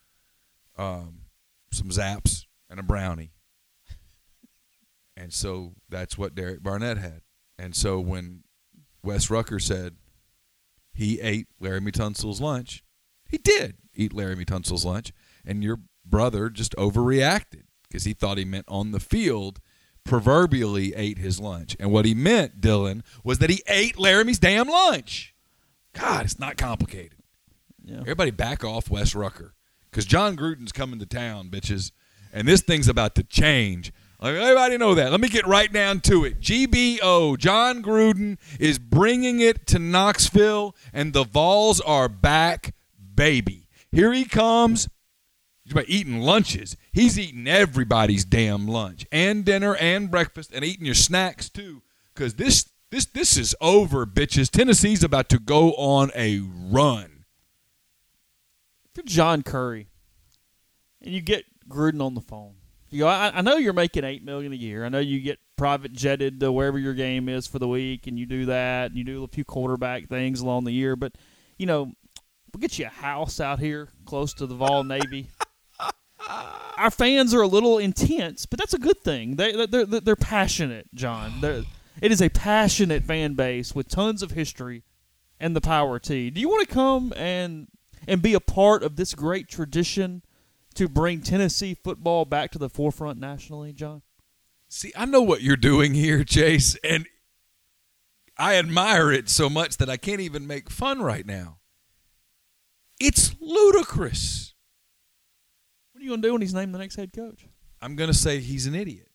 F: some Zaps, and a brownie. And so that's what Derek Barnett had. And so when Wes Rucker said, he ate Laramie Tunsil's lunch. He did eat Laramie Tunsil's lunch, and your brother just overreacted because he thought he meant on the field, proverbially ate his lunch. And what he meant, Dylan, was that he ate Laramie's damn lunch. God, it's not complicated.
E: Yeah.
F: Everybody back off Wes Rucker because John Gruden's coming to town, bitches, and this thing's about to change. Like, everybody know that. Let me get right down to it. GBO, John Gruden is bringing it to Knoxville, and the Vols are back, baby. Here he comes. He's about eating lunches. He's eating everybody's damn lunch and dinner and breakfast and eating your snacks too. Because this is over, bitches. Tennessee's about to go on a run.
E: If you're John Curry and you get Gruden on the phone, you go, I know you're making $8 million a year. I know you get private jetted to wherever your game is for the week, and you do that, and you do a few quarterback things along the year. But we'll get you a house out here close to the Vol Navy. Our fans are a little intense, but that's a good thing. They're passionate, John. It is a passionate fan base with tons of history and the power T. Do you want to come and be a part of this great tradition to bring Tennessee football back to the forefront nationally, John?
F: See, I know what you're doing here, Chase, and I admire it so much that I can't even make fun right now. It's ludicrous.
E: What are you going to do when he's named the next head coach?
F: I'm going to say he's an idiot.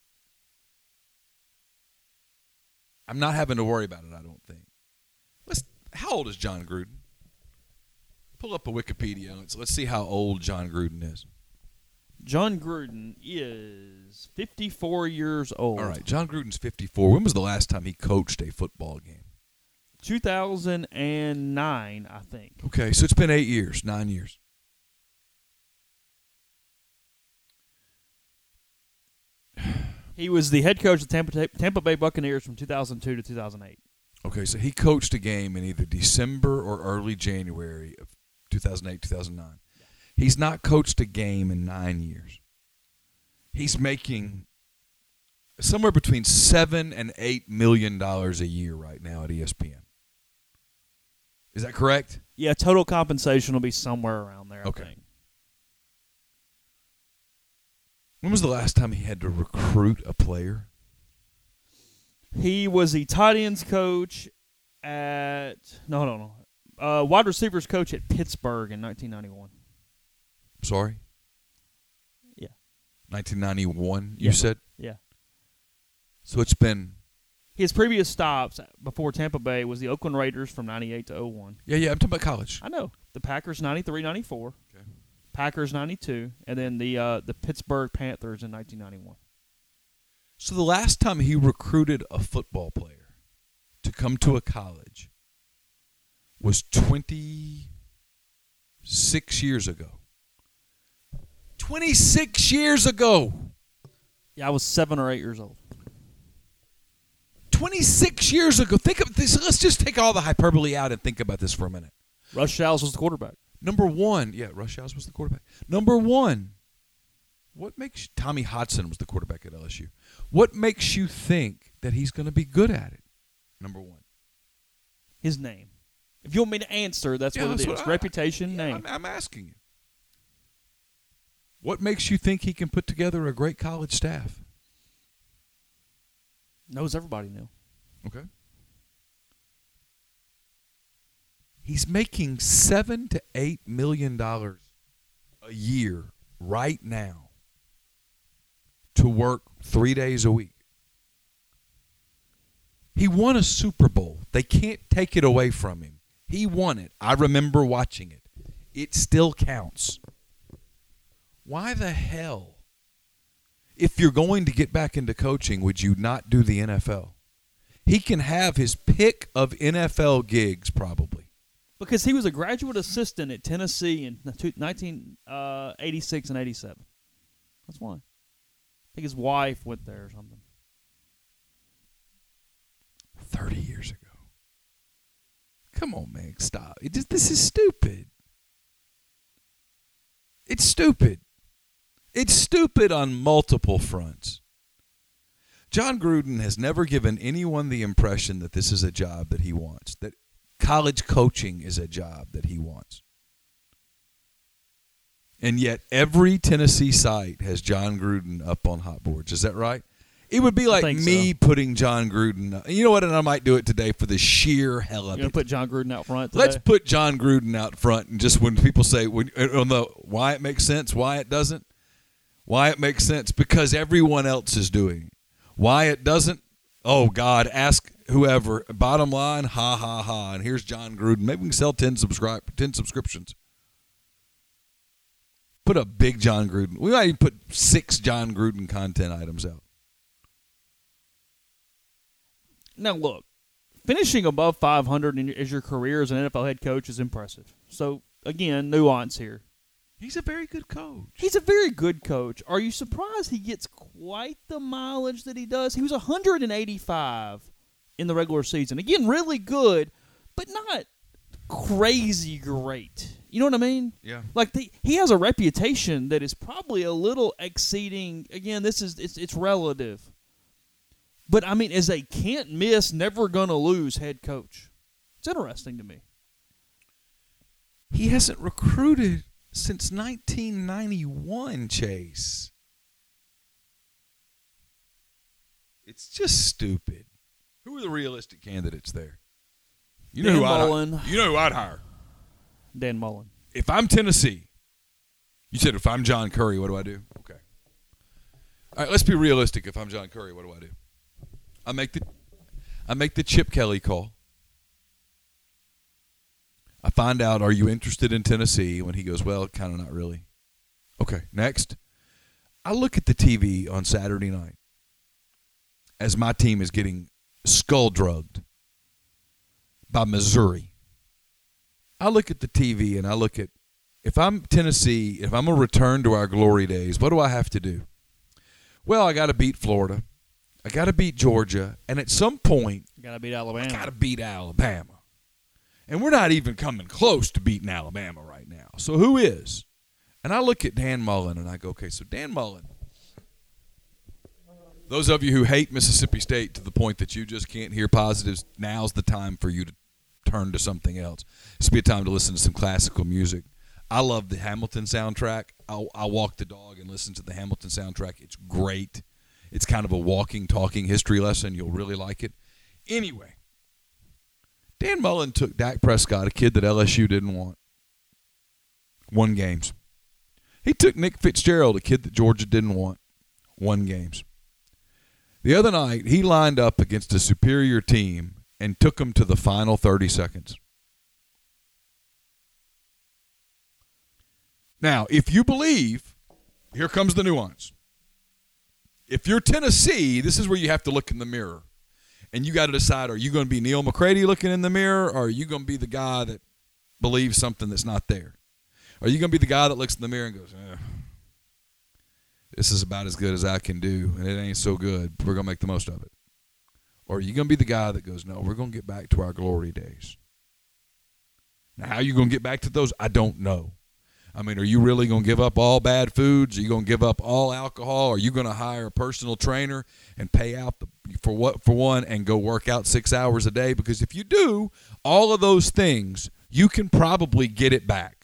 F: I'm not having to worry about it, I don't think. How old is John Gruden? Pull up a Wikipedia. Let's see how old John Gruden is.
E: John Gruden is 54 years old.
F: All right, John Gruden's 54. When was the last time he coached a football game?
E: 2009, I think.
F: Okay, so it's been 8 years, 9 years.
E: He was the head coach of the Tampa Bay Buccaneers from 2002 to 2008.
F: Okay, so he coached a game in either December or early January of 2008, 2009. He's not coached a game in 9 years. He's making somewhere between $7 and $8 million a year right now at ESPN. Is that correct?
E: Yeah, total compensation will be somewhere around there,
F: Okay.
E: I think.
F: When was the last time he had to recruit a player?
E: He was the tight ends coach at wide receivers coach at Pittsburgh in 1991.
F: Sorry?
E: Yeah.
F: 1991, you
E: Yeah.
F: said?
E: Yeah.
F: So it's been...
E: His previous stops before Tampa Bay was the Oakland Raiders from 98 to 01.
F: Yeah, I'm talking about college.
E: I know. The Packers 93, 94.
F: Okay.
E: Packers 92, and then the Pittsburgh Panthers in 1991.
F: So the last time he recruited a football player to come to a college was 26 years ago. 26 years ago.
E: Yeah, I was 7 or 8 years old.
F: 26 years ago. Think of this. Let's just take all the hyperbole out and think about this for a minute.
E: Russ Showers was the quarterback.
F: Number one, Russ Showers was the quarterback. Number one, what makes Tommy Hodson was the quarterback at LSU? What makes you think that he's going to be good at it? Number one,
E: his name. If you want me to answer, that's what it is. Reputation, name.
F: I'm asking you. What makes you think he can put together a great college staff?
E: Knows everybody now.
F: Okay. He's making $7 to $8 million a year right now to work 3 days a week. He won a Super Bowl. They can't take it away from him. He won it. I remember watching it. It still counts. Why the hell, if you're going to get back into coaching, would you not do the NFL? He can have his pick of NFL gigs probably.
E: Because he was a graduate assistant at Tennessee in 1986 and 87. That's why. I think his wife went there or something.
F: 30 years ago. Come on, man. Stop. This is stupid. It's stupid. It's stupid on multiple fronts. John Gruden has never given anyone the impression that this is a job that he wants. That college coaching is a job that he wants. And yet every Tennessee site has John Gruden up on hot boards. Is that right? It would be like me putting John Gruden. You know what? And I might do it today for the sheer hell of it.
E: You're going to put John Gruden out front today?
F: Let's put John Gruden out front. And just when people say on the why it makes sense, why it doesn't, why it makes sense, because everyone else is doing it. Why it doesn't, oh, God, ask whoever. Bottom line, ha, ha, ha. And here's John Gruden. Maybe we can sell 10 subscriptions. Put a big John Gruden. We might even put 6 John Gruden content items out.
E: Now, look, finishing above 500 as your career as an NFL head coach is impressive. So, again, nuance here.
F: He's a very good coach.
E: He's a very good coach. Are you surprised he gets quite the mileage that he does? He was 185 in the regular season. Again, really good, but not crazy great. You know what I mean?
F: Yeah.
E: Like he has a reputation that is probably a little exceeding. Again, it's relative. But I mean, as a can't miss, never gonna lose head coach, it's interesting to me.
F: He hasn't recruited since 1991, Chase. It's just stupid. Who are the realistic candidates there? You know who I'd hire?
E: Dan Mullen.
F: If I'm Tennessee, you said if I'm John Curry, what do I do? Okay. All right, let's be realistic. If I'm John Curry, what do I do? I make the Chip Kelly call. I find out, are you interested in Tennessee? When he goes, well, kind of not really. Okay, next. I look at the TV on Saturday night as my team is getting skull-drugged by Missouri. I look at the TV and I look at, if I'm Tennessee, if I'm going to return to our glory days, what do I have to do? Well, I got to beat Florida. I got to beat Georgia. And at some point,
E: I got to beat Alabama.
F: I got to beat Alabama. And we're not even coming close to beating Alabama right now. So who is? And I look at Dan Mullen and I go, okay, so Dan Mullen, those of you who hate Mississippi State to the point that you just can't hear positives, now's the time for you to turn to something else. This will be a time to listen to some classical music. I love the Hamilton soundtrack. I'll walk the dog and listen to the Hamilton soundtrack. It's great. It's kind of a walking, talking history lesson. You'll really like it. Anyway, Dan Mullen took Dak Prescott, a kid that LSU didn't want, won games. He took Nick Fitzgerald, a kid that Georgia didn't want, won games. The other night, he lined up against a superior team and took them to the final 30 seconds. Now, if you believe, here comes the nuance. If you're Tennessee, this is where you have to look in the mirror. And you got to decide, are you going to be Neil McCready looking in the mirror, or are you going to be the guy that believes something that's not there? Are you going to be the guy that looks in the mirror and goes, this is about as good as I can do, and it ain't so good, but we're going to make the most of it? Or are you going to be the guy that goes, no, we're going to get back to our glory days? Now, how are you going to get back to those? I don't know. I mean, are you really going to give up all bad foods? Are you going to give up all alcohol? Are you going to hire a personal trainer and pay out for one and go work out 6 hours a day? Because if you do all of those things, you can probably get it back.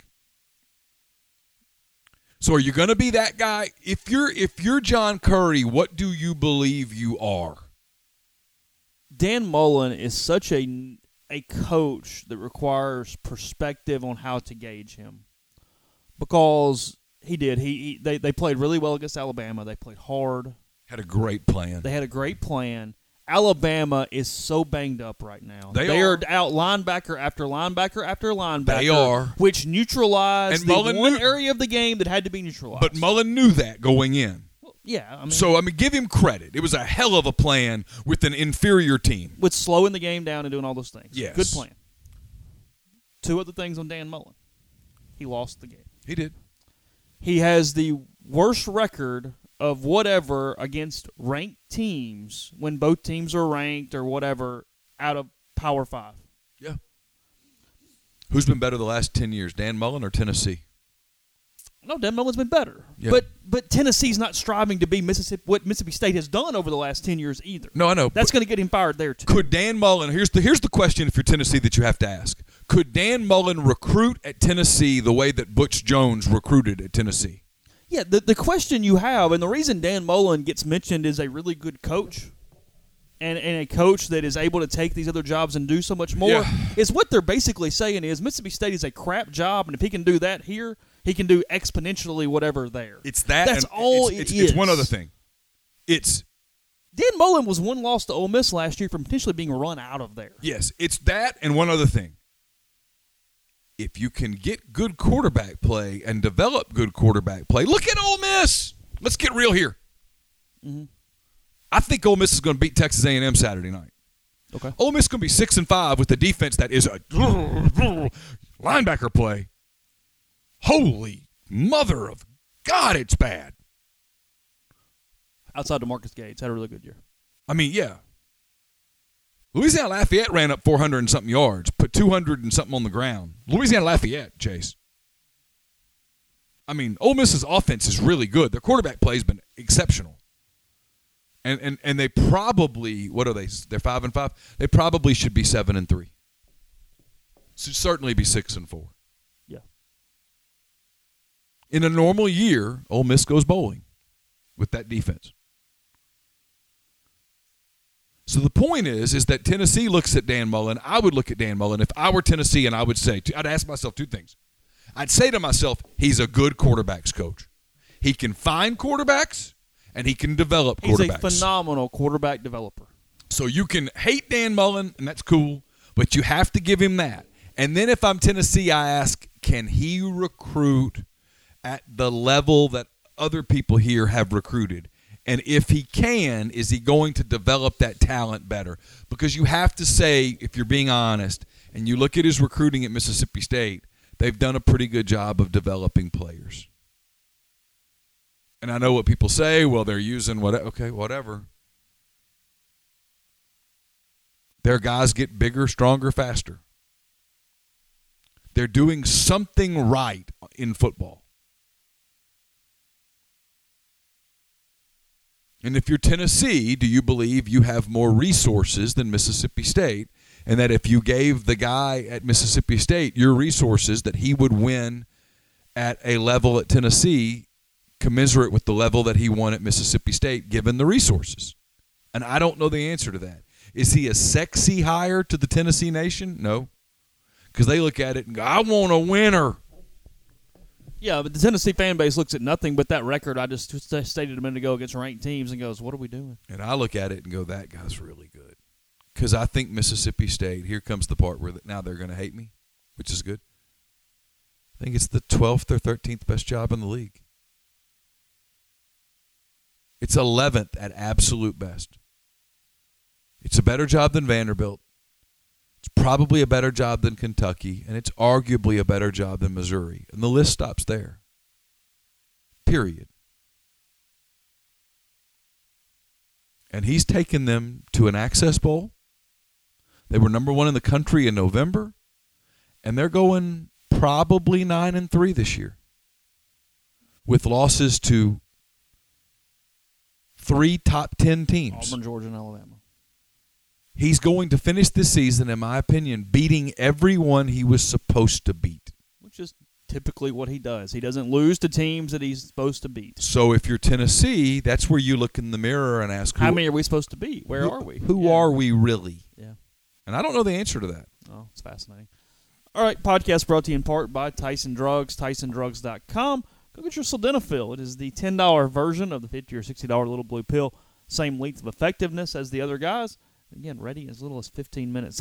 F: So are you going to be that guy? If you're John Curry, what do you believe you are?
E: Dan Mullen is such a coach that requires perspective on how to gauge him. Because they played really well against Alabama. They played hard.
F: Had a great plan.
E: They had a great plan. Alabama is so banged up right now.
F: They
E: are out linebacker after linebacker after linebacker.
F: They are.
E: Which neutralized the one area of the game that had to be neutralized.
F: But Mullen knew that going in.
E: Well, yeah.
F: So, give him credit. It was a hell of a plan with an inferior team.
E: With slowing the game down and doing all those things.
F: Yes.
E: Good plan. 2 other things on Dan Mullen. He lost the game.
F: He did.
E: He has the worst record of whatever against ranked teams when both teams are ranked or whatever out of Power 5.
F: Yeah. Who's been better the last 10 years, Dan Mullen or Tennessee?
E: No, Dan Mullen's been better.
F: Yeah.
E: But Tennessee's not striving to be what Mississippi State has done over the last 10 years either.
F: No, I know.
E: That's going to get him fired there, too.
F: Could Dan Mullen – here's the question if you're Tennessee that you have to ask. Could Dan Mullen recruit at Tennessee the way that Butch Jones recruited at Tennessee?
E: Yeah, the question you have, and the reason Dan Mullen gets mentioned as a really good coach and a coach that is able to take these other jobs and do so much more, is what they're basically saying is Mississippi State is a crap job, and if he can do that here, he can do exponentially whatever there.
F: It's that.
E: That's all it is.
F: It's one other thing. It's
E: Dan Mullen was one loss to Ole Miss last year from potentially being run out of there.
F: yes, it's that and one other thing. If you can get good quarterback play and develop good quarterback play, look at Ole Miss. Let's get real here.
E: Mm-hmm.
F: I think Ole Miss is going to beat Texas A&M Saturday night.
E: Okay.
F: Ole Miss is going to be 6-5 with the defense that is a linebacker play. Holy mother of God, it's bad.
E: Outside of Marcus Gates, had a really good year.
F: I mean, yeah. Louisiana Lafayette ran up 400 and something yards, put 200 and something on the ground. Louisiana Lafayette, Chase. I mean, Ole Miss's offense is really good. Their quarterback play has been exceptional. And they probably, what are they? They're 5-5. They probably should be 7-3. Should certainly be 6-4.
E: Yeah.
F: In a normal year, Ole Miss goes bowling with that defense. So the point is that Tennessee looks at Dan Mullen. I would look at Dan Mullen if I were Tennessee, and I would say, I'd ask myself two things. I'd say to myself, he's a good quarterbacks coach. He can find quarterbacks, and he can develop quarterbacks.
E: He's a phenomenal quarterback developer.
F: So you can hate Dan Mullen, and that's cool, but you have to give him that. And then if I'm Tennessee, I ask, can he recruit at the level that other people here have recruited? And if he can, is he going to develop that talent better? Because you have to say, if you're being honest, and you look at his recruiting at Mississippi State, they've done a pretty good job of developing players. And I know what people say, well, they're using whatever. Their guys get bigger, stronger, faster. They're doing something right in football. And if you're Tennessee, do you believe you have more resources than Mississippi State? And that if you gave the guy at Mississippi State your resources, that he would win at a level at Tennessee commensurate with the level that he won at Mississippi State, given the resources? And I don't know the answer to that. Is he a sexy hire to the Tennessee nation? No. Because they look at it and go, I want a winner.
E: Yeah, but the Tennessee fan base looks at nothing but that record I just stated a minute ago against ranked teams and goes, what are we doing?
F: And I look at it and go, that guy's really good. Because I think Mississippi State, here comes the part where now they're going to hate me, which is good. I think it's the 12th or 13th best job in the league. It's 11th at absolute best. It's a better job than Vanderbilt. It's probably a better job than Kentucky, and it's arguably a better job than Missouri. And the list stops there. Period. And he's taken them to an Access Bowl. They were number 1 in the country in November, and they're going probably 9-3 this year, with losses to 3 top 10 teams.
E: Auburn, Georgia, and Alabama.
F: He's going to finish this season, in my opinion, beating everyone he was supposed to beat.
E: Which is typically what he does. He doesn't lose to teams that he's supposed to beat.
F: So if you're Tennessee, that's where you look in the mirror and ask,
E: how many are we supposed to beat? Where are we?
F: Who are we really?
E: Yeah.
F: And I don't know the answer to that.
E: Oh, it's fascinating. All right, podcast brought to you in part by Tyson Drugs, TysonDrugs.com. Go get your Sildenafil. It is the $10 version of the $50 or $60 little blue pill. Same length of effectiveness as the other guys. Again, ready in as little as 15 minutes.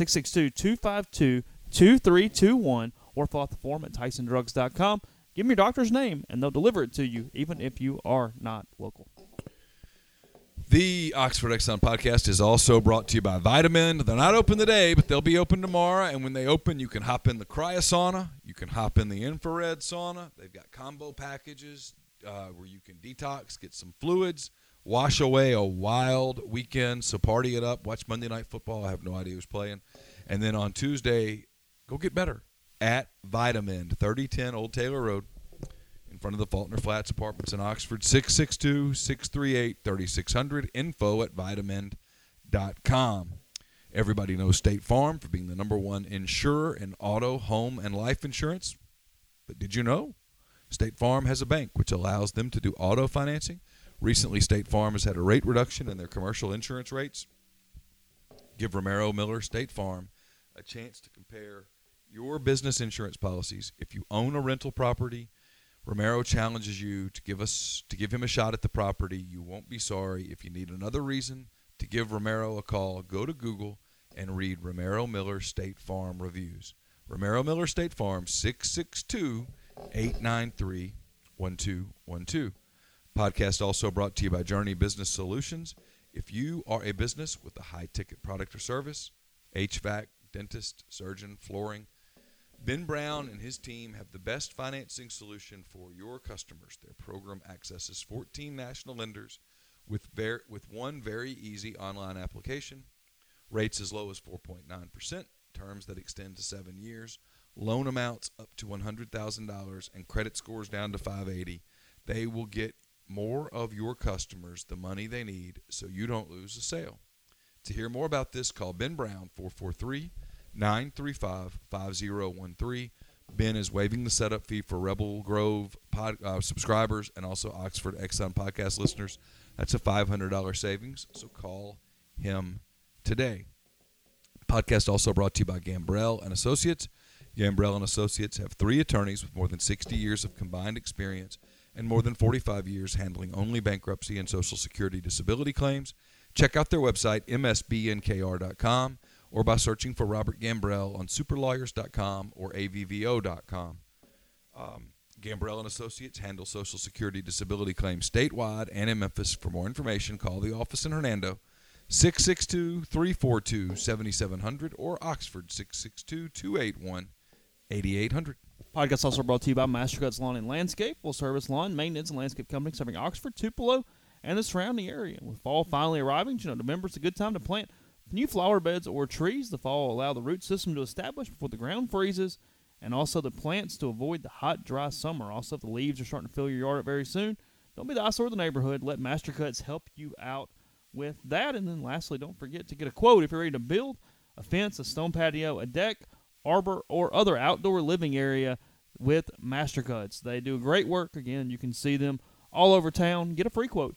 E: 662-252-2321 or fill out the form at TysonDrugs.com. Give them your doctor's name, and they'll deliver it to you, even if you are not local.
F: The Oxford Exxon podcast is also brought to you by Vitamin. They're not open today, but they'll be open tomorrow. And when they open, you can hop in the cryosauna. You can hop in the infrared sauna. They've got combo packages where you can detox, get some fluids, wash away a wild weekend. So party it up. Watch Monday Night Football. I have no idea who's playing. And then on Tuesday, go get better at Vitamin, 3010 Old Taylor Road in in front of the Faulkner Flats Apartments in Oxford. 662-638-3600. info@vitamend.com. Everybody knows State Farm for being the #1 insurer in auto, home, and life insurance. But did you know State Farm has a bank which allows them to do auto financing? Recently, State Farm has had a rate reduction in their commercial insurance rates. Give Romero Miller State Farm a chance to compare your business insurance policies. If you own a rental property, Romero challenges you to give him a shot at the property. You won't be sorry. If you need another reason to give Romero a call, go to Google and read Romero Miller State Farm reviews. Romero Miller State Farm, 662-893-1212. Podcast also brought to you by Journey Business Solutions. If you are a business with a high-ticket product or service, HVAC, dentist, surgeon, flooring, Ben Brown and his team have the best financing solution for your customers. Their program accesses 14 national lenders with one very easy online application, rates as low as 4.9%, terms that extend to 7 years, loan amounts up to $100,000, and credit scores down to 580. They will get more of your customers the money they need so you don't lose a sale. To hear more about this, call Ben Brown, 443-935-5013. Ben is waiving the setup fee for Rebel Grove subscribers and also Oxford Exxon podcast listeners. That's a $500 savings, so call him today. Podcast also brought to you by Gambrell & Associates. Gambrell & Associates have 3 attorneys with more than 60 years of combined experience and more than 45 years handling only bankruptcy and Social Security disability claims. Check out their website, msbnkr.com, or by searching for Robert Gambrell on superlawyers.com or avvo.com. Gambrell & Associates handle Social Security disability claims statewide and in Memphis. For more information, call the office in Hernando, 662-342-7700, or Oxford, 662-281-8800.
E: Podcast also brought to you by Mastercuts Lawn and Landscape, full service lawn maintenance and landscape company serving Oxford, Tupelo, and the surrounding area. With fall finally arriving, November's a good time to plant new flower beds or trees. The fall will allow the root system to establish before the ground freezes, and also the plants to avoid the hot, dry summer. Also, if the leaves are starting to fill your yard up very soon, don't be the eyesore of the neighborhood. Let Mastercuts help you out with that. And then lastly, don't forget to get a quote if you're ready to build a fence, a stone patio, a deck, arbor, or other outdoor living area with Mastercuts. They do great work. Again, you can see them all over town. Get a free quote,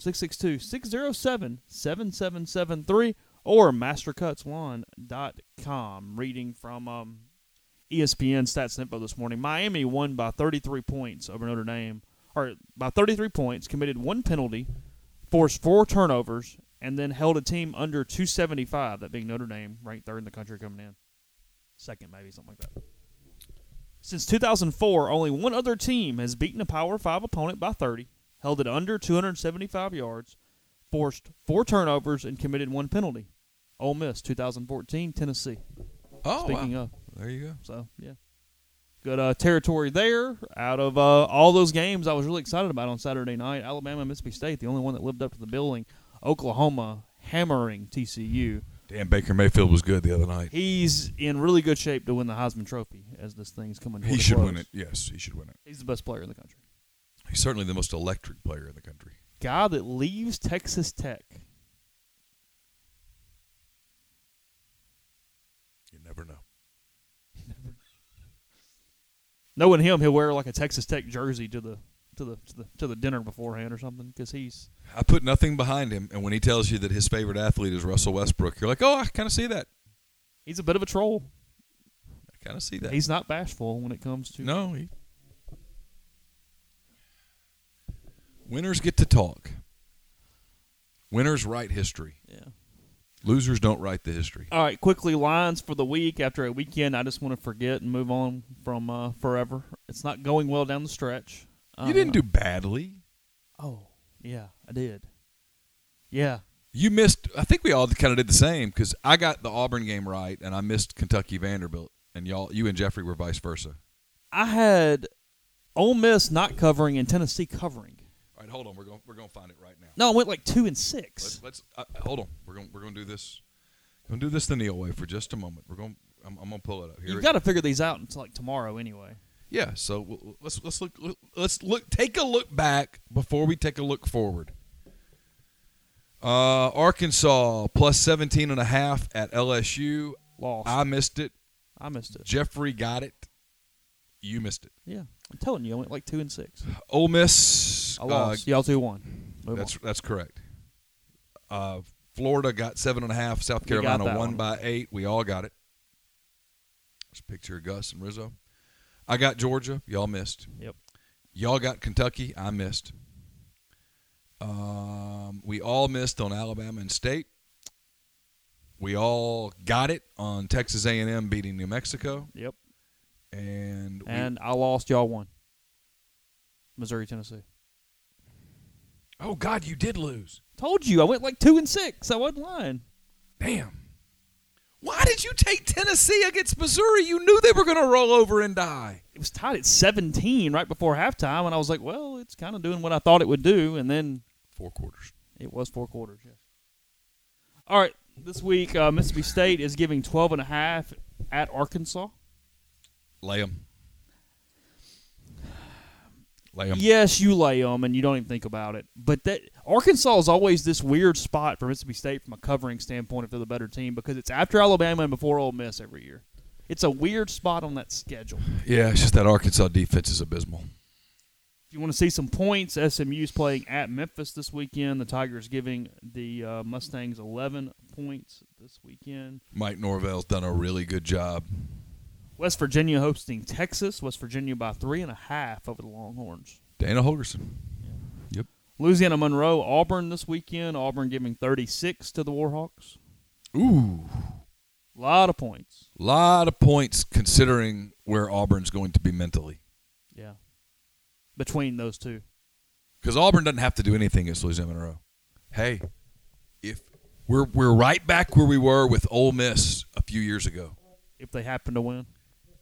E: 662-607-7773 or mastercutslawn.com. Reading from ESPN Stats and Info this morning. Miami won by 33 points over Notre Dame, or by 33 points, committed 1 penalty, forced 4 turnovers, and then held a team under 275, that being Notre Dame, ranked 3rd in the country coming in. 2nd, maybe, something like that. Since 2004, only one other team has beaten a Power 5 opponent by 30, held it under 275 yards, forced 4 turnovers, and committed 1 penalty. Ole Miss, 2014, Tennessee.
F: Oh,
E: Speaking
F: wow.
E: of.
F: There you go.
E: So, yeah. Good territory there. Out of all those games I was really excited about on Saturday night, Alabama and Mississippi State, the only one that lived up to the billing. Oklahoma hammering TCU.
F: Damn, Baker Mayfield was good the other night.
E: He's in really good shape to win the Heisman Trophy as this thing's coming toward
F: He
E: a
F: should
E: close.
F: win it. Yes, he should win it.
E: He's the best player in the country.
F: He's certainly the most electric player in the country.
E: Guy that leaves Texas Tech.
F: You never know.
E: Knowing him, he'll wear like a Texas Tech jersey to the dinner beforehand or something because he's.
F: I put nothing behind him, and when he tells you that his favorite athlete is Russell Westbrook, you're like, oh, I kind of see that.
E: He's a bit of a troll.
F: I kind of see that.
E: He's not bashful when it comes to.
F: No. Winners get to talk. Winners write history.
E: Yeah.
F: Losers don't write the history.
E: All right, quickly, lines for the week. After a weekend, I just want to forget and move on from forever. It's not going well down the stretch.
F: You didn't do badly.
E: Oh, yeah, I did. Yeah.
F: You missed. I think we all kind of did the same because I got the Auburn game right and I missed Kentucky Vanderbilt, and you and Jeffrey were vice versa.
E: I had Ole Miss not covering and Tennessee covering.
F: All right, hold on. We're going to find it right now.
E: No, I went like 2 and 6.
F: Let's hold on. We're going to do this. We're going to do this the Neil way for just a moment. I'm going to pull it up here.
E: You've got to figure these out until like tomorrow anyway.
F: Yeah, so let's take a look back before we take a look forward. Arkansas plus 17.5 at LSU.
E: Lost.
F: I missed it. Jeffrey got it. You missed it.
E: Yeah, I'm telling you, I went like 2-6.
F: Ole Miss.
E: I lost. Y'all 2-1.
F: That's correct. Florida got 7.5. South Carolina won by 8. We all got it. There's a picture of Gus and Rizzo. I got Georgia. Y'all missed.
E: Yep.
F: Y'all got Kentucky. I missed. We all missed on Alabama and State. We all got it on Texas A&M beating New Mexico.
E: Yep.
F: And
E: I lost. Y'all won. Missouri, Tennessee.
F: Oh, God, you did lose.
E: Told you. I went like 2-6. I wasn't lying.
F: Damn. Why did you take Tennessee against Missouri? You knew they were going to roll over and die.
E: It was tied at 17 right before halftime, and I was like, well, it's kind of doing what I thought it would do, and then
F: 4 quarters.
E: It was 4 quarters, yes. All right, this week Mississippi State is giving 12.5 at Arkansas.
F: Lay 'em.
E: Yes, you lay them, and you don't even think about it. But Arkansas is always this weird spot for Mississippi State from a covering standpoint if they're the better team because it's after Alabama and before Ole Miss every year. It's a weird spot on that schedule.
F: Yeah, it's just that Arkansas defense is abysmal.
E: If you want to see some points, SMU's playing at Memphis this weekend. The Tigers giving the Mustangs 11 points this weekend.
F: Mike Norvell's done a really good job.
E: West Virginia hosting Texas. West Virginia by 3.5 over the Longhorns.
F: Dana Holgerson.
E: Yeah.
F: Yep.
E: Louisiana Monroe, Auburn this weekend. Auburn giving 36 to the Warhawks.
F: Ooh.
E: A lot of points.
F: A lot of points considering where Auburn's going to be mentally.
E: Yeah. Between those two.
F: Because Auburn doesn't have to do anything against Louisiana Monroe. Hey, if we're right back where we were with Ole Miss a few years ago.
E: If they happen to win.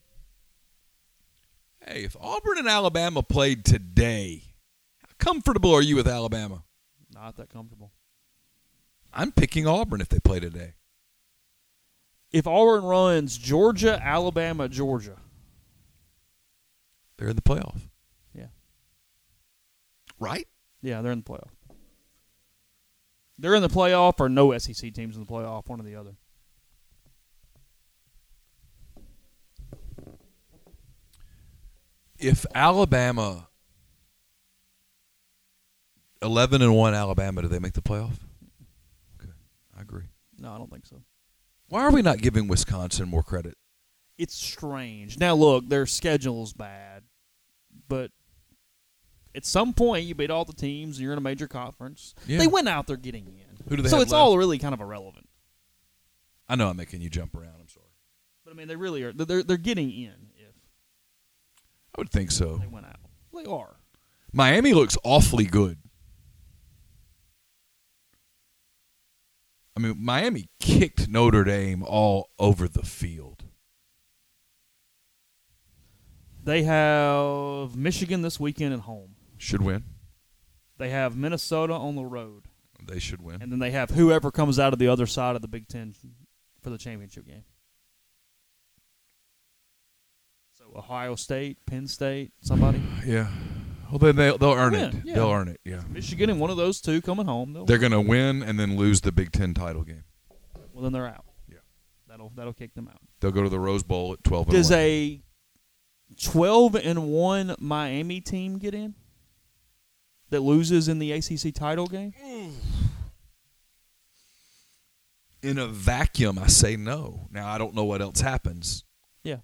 F: Hey, if Auburn and Alabama played today, how comfortable are you with Alabama?
E: Not that comfortable.
F: I'm picking Auburn if they play today.
E: If Auburn runs Georgia, Alabama, Georgia.
F: They're in the playoff.
E: Yeah.
F: Right?
E: Yeah, they're in the playoff. They're in the playoff or no SEC teams in the playoff, one or the other.
F: If Alabama 11-1 Alabama, do they make the playoff? Okay, I agree.
E: No, I don't think so.
F: Why are we not giving Wisconsin more credit?
E: It's strange. Now, look, their schedule's bad, but at some point you beat all the teams and you're in a major conference.
F: Yeah.
E: They went out there getting in.
F: Who do they
E: so
F: have
E: it's
F: left?
E: all really kind of irrelevant.
F: I know I'm making you jump around. I'm sorry.
E: But, I mean, they really are. They're getting in if
F: I would think so.
E: they went out. They are.
F: Miami looks awfully good. I mean, Miami kicked Notre Dame all over the field.
E: They have Michigan this weekend at home.
F: Should win.
E: They have Minnesota on the road.
F: They should win.
E: And then they have whoever comes out of the other side of the Big Ten for the championship game. So Ohio State, Penn State, somebody.
F: Yeah. Well, then they'll earn
E: Win,
F: it.
E: yeah.
F: They'll earn it, yeah.
E: Michigan and one of those two coming home.
F: They're going to win and then lose the Big Ten title game.
E: Well, then they're out.
F: Yeah.
E: That'll kick them out.
F: They'll go to the Rose Bowl at 12-1.
E: Does a 12-1 Miami team get in that loses in the ACC title game?
F: In a vacuum, I say no. Now, I don't know what else happens.
E: Yeah.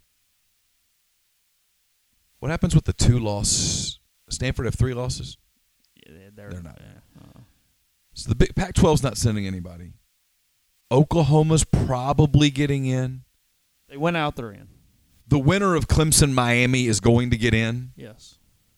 F: What happens with the 2-loss? Stanford have 3 losses?
E: Yeah,
F: They're not.
E: Yeah.
F: So the big Pac-12's not sending anybody. Oklahoma's probably getting in.
E: They went out, they're in.
F: The winner of Clemson-Miami is going to get in.
E: Yes.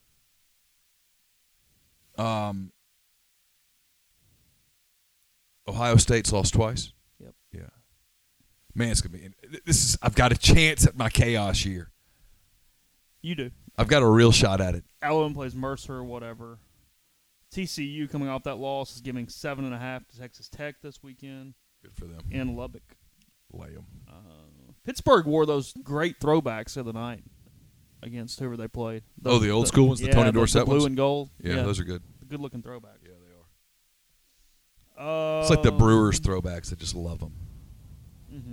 F: Ohio State's lost twice.
E: Yep.
F: Yeah. Man, it's gonna be. I've got a chance at my chaos year.
E: You do.
F: I've got a real shot at it.
E: Alabama plays Mercer or whatever. TCU coming off that loss is giving 7.5 to Texas Tech this weekend.
F: Good for them.
E: In Lubbock.
F: Lay 'em.
E: Pittsburgh wore those great throwbacks the other night. against whoever they played.
F: The old school ones, the Tony Dorsett
E: the blue
F: ones?
E: and gold.
F: Yeah, those are good.
E: Good-looking throwback.
F: Yeah, they are. It's like the Brewers throwbacks. I just love them.
E: Mm-hmm.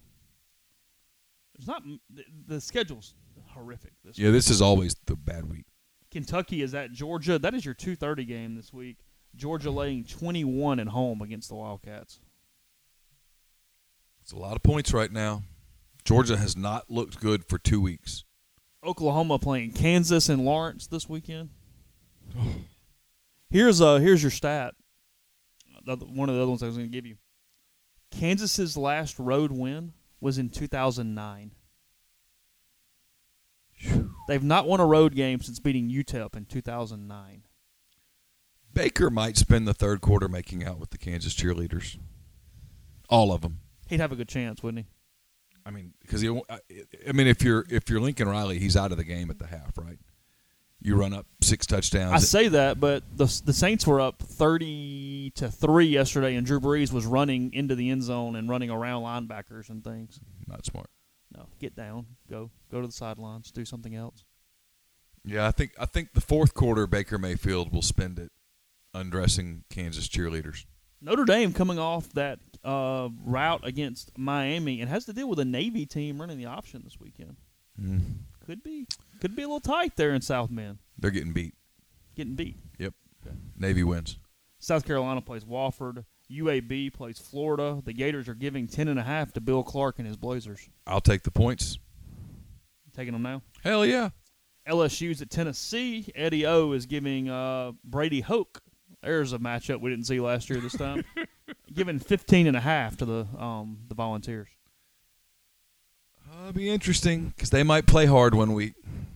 E: It's not the schedule's horrific this week.
F: Yeah, this is always the bad week.
E: Kentucky is at Georgia. That is your 2:30 game this week. Georgia laying 21 at home against the Wildcats.
F: It's a lot of points right now. Georgia has not looked good for 2 weeks.
E: Oklahoma playing Kansas and Lawrence this weekend. Here's your stat. One of the other ones I was going to give you. Kansas's last road win was in 2009. They've not won a road game since beating UTEP in 2009.
F: Baker might spend the third quarter making out with the Kansas cheerleaders. All of them.
E: He'd have a good chance, wouldn't he?
F: I mean, because if you're Lincoln Riley, he's out of the game at the half, right? You run up 6 touchdowns.
E: I say that, but the Saints were up 30-3 yesterday, and Drew Brees was running into the end zone and running around linebackers and things.
F: Not smart.
E: No, get down, go to the sidelines, do something else.
F: Yeah, I think the fourth quarter Baker Mayfield will spend it undressing Kansas cheerleaders.
E: Notre Dame coming off that route against Miami and has to deal with a Navy team running the option this weekend.
F: Mm.
E: Could be a little tight there in South Bend.
F: They're getting beat. Yep.
E: Okay.
F: Navy wins.
E: South Carolina plays Wofford. UAB plays Florida. The Gators are giving 10.5 to Bill Clark and his Blazers.
F: I'll take the points.
E: Taking them now.
F: Hell yeah.
E: LSU's at Tennessee. Eddie O is giving Brady Hoke. There's a matchup we didn't see last year this time. Giving 15.5 to the Volunteers.
F: It'll be interesting because they might play hard one week.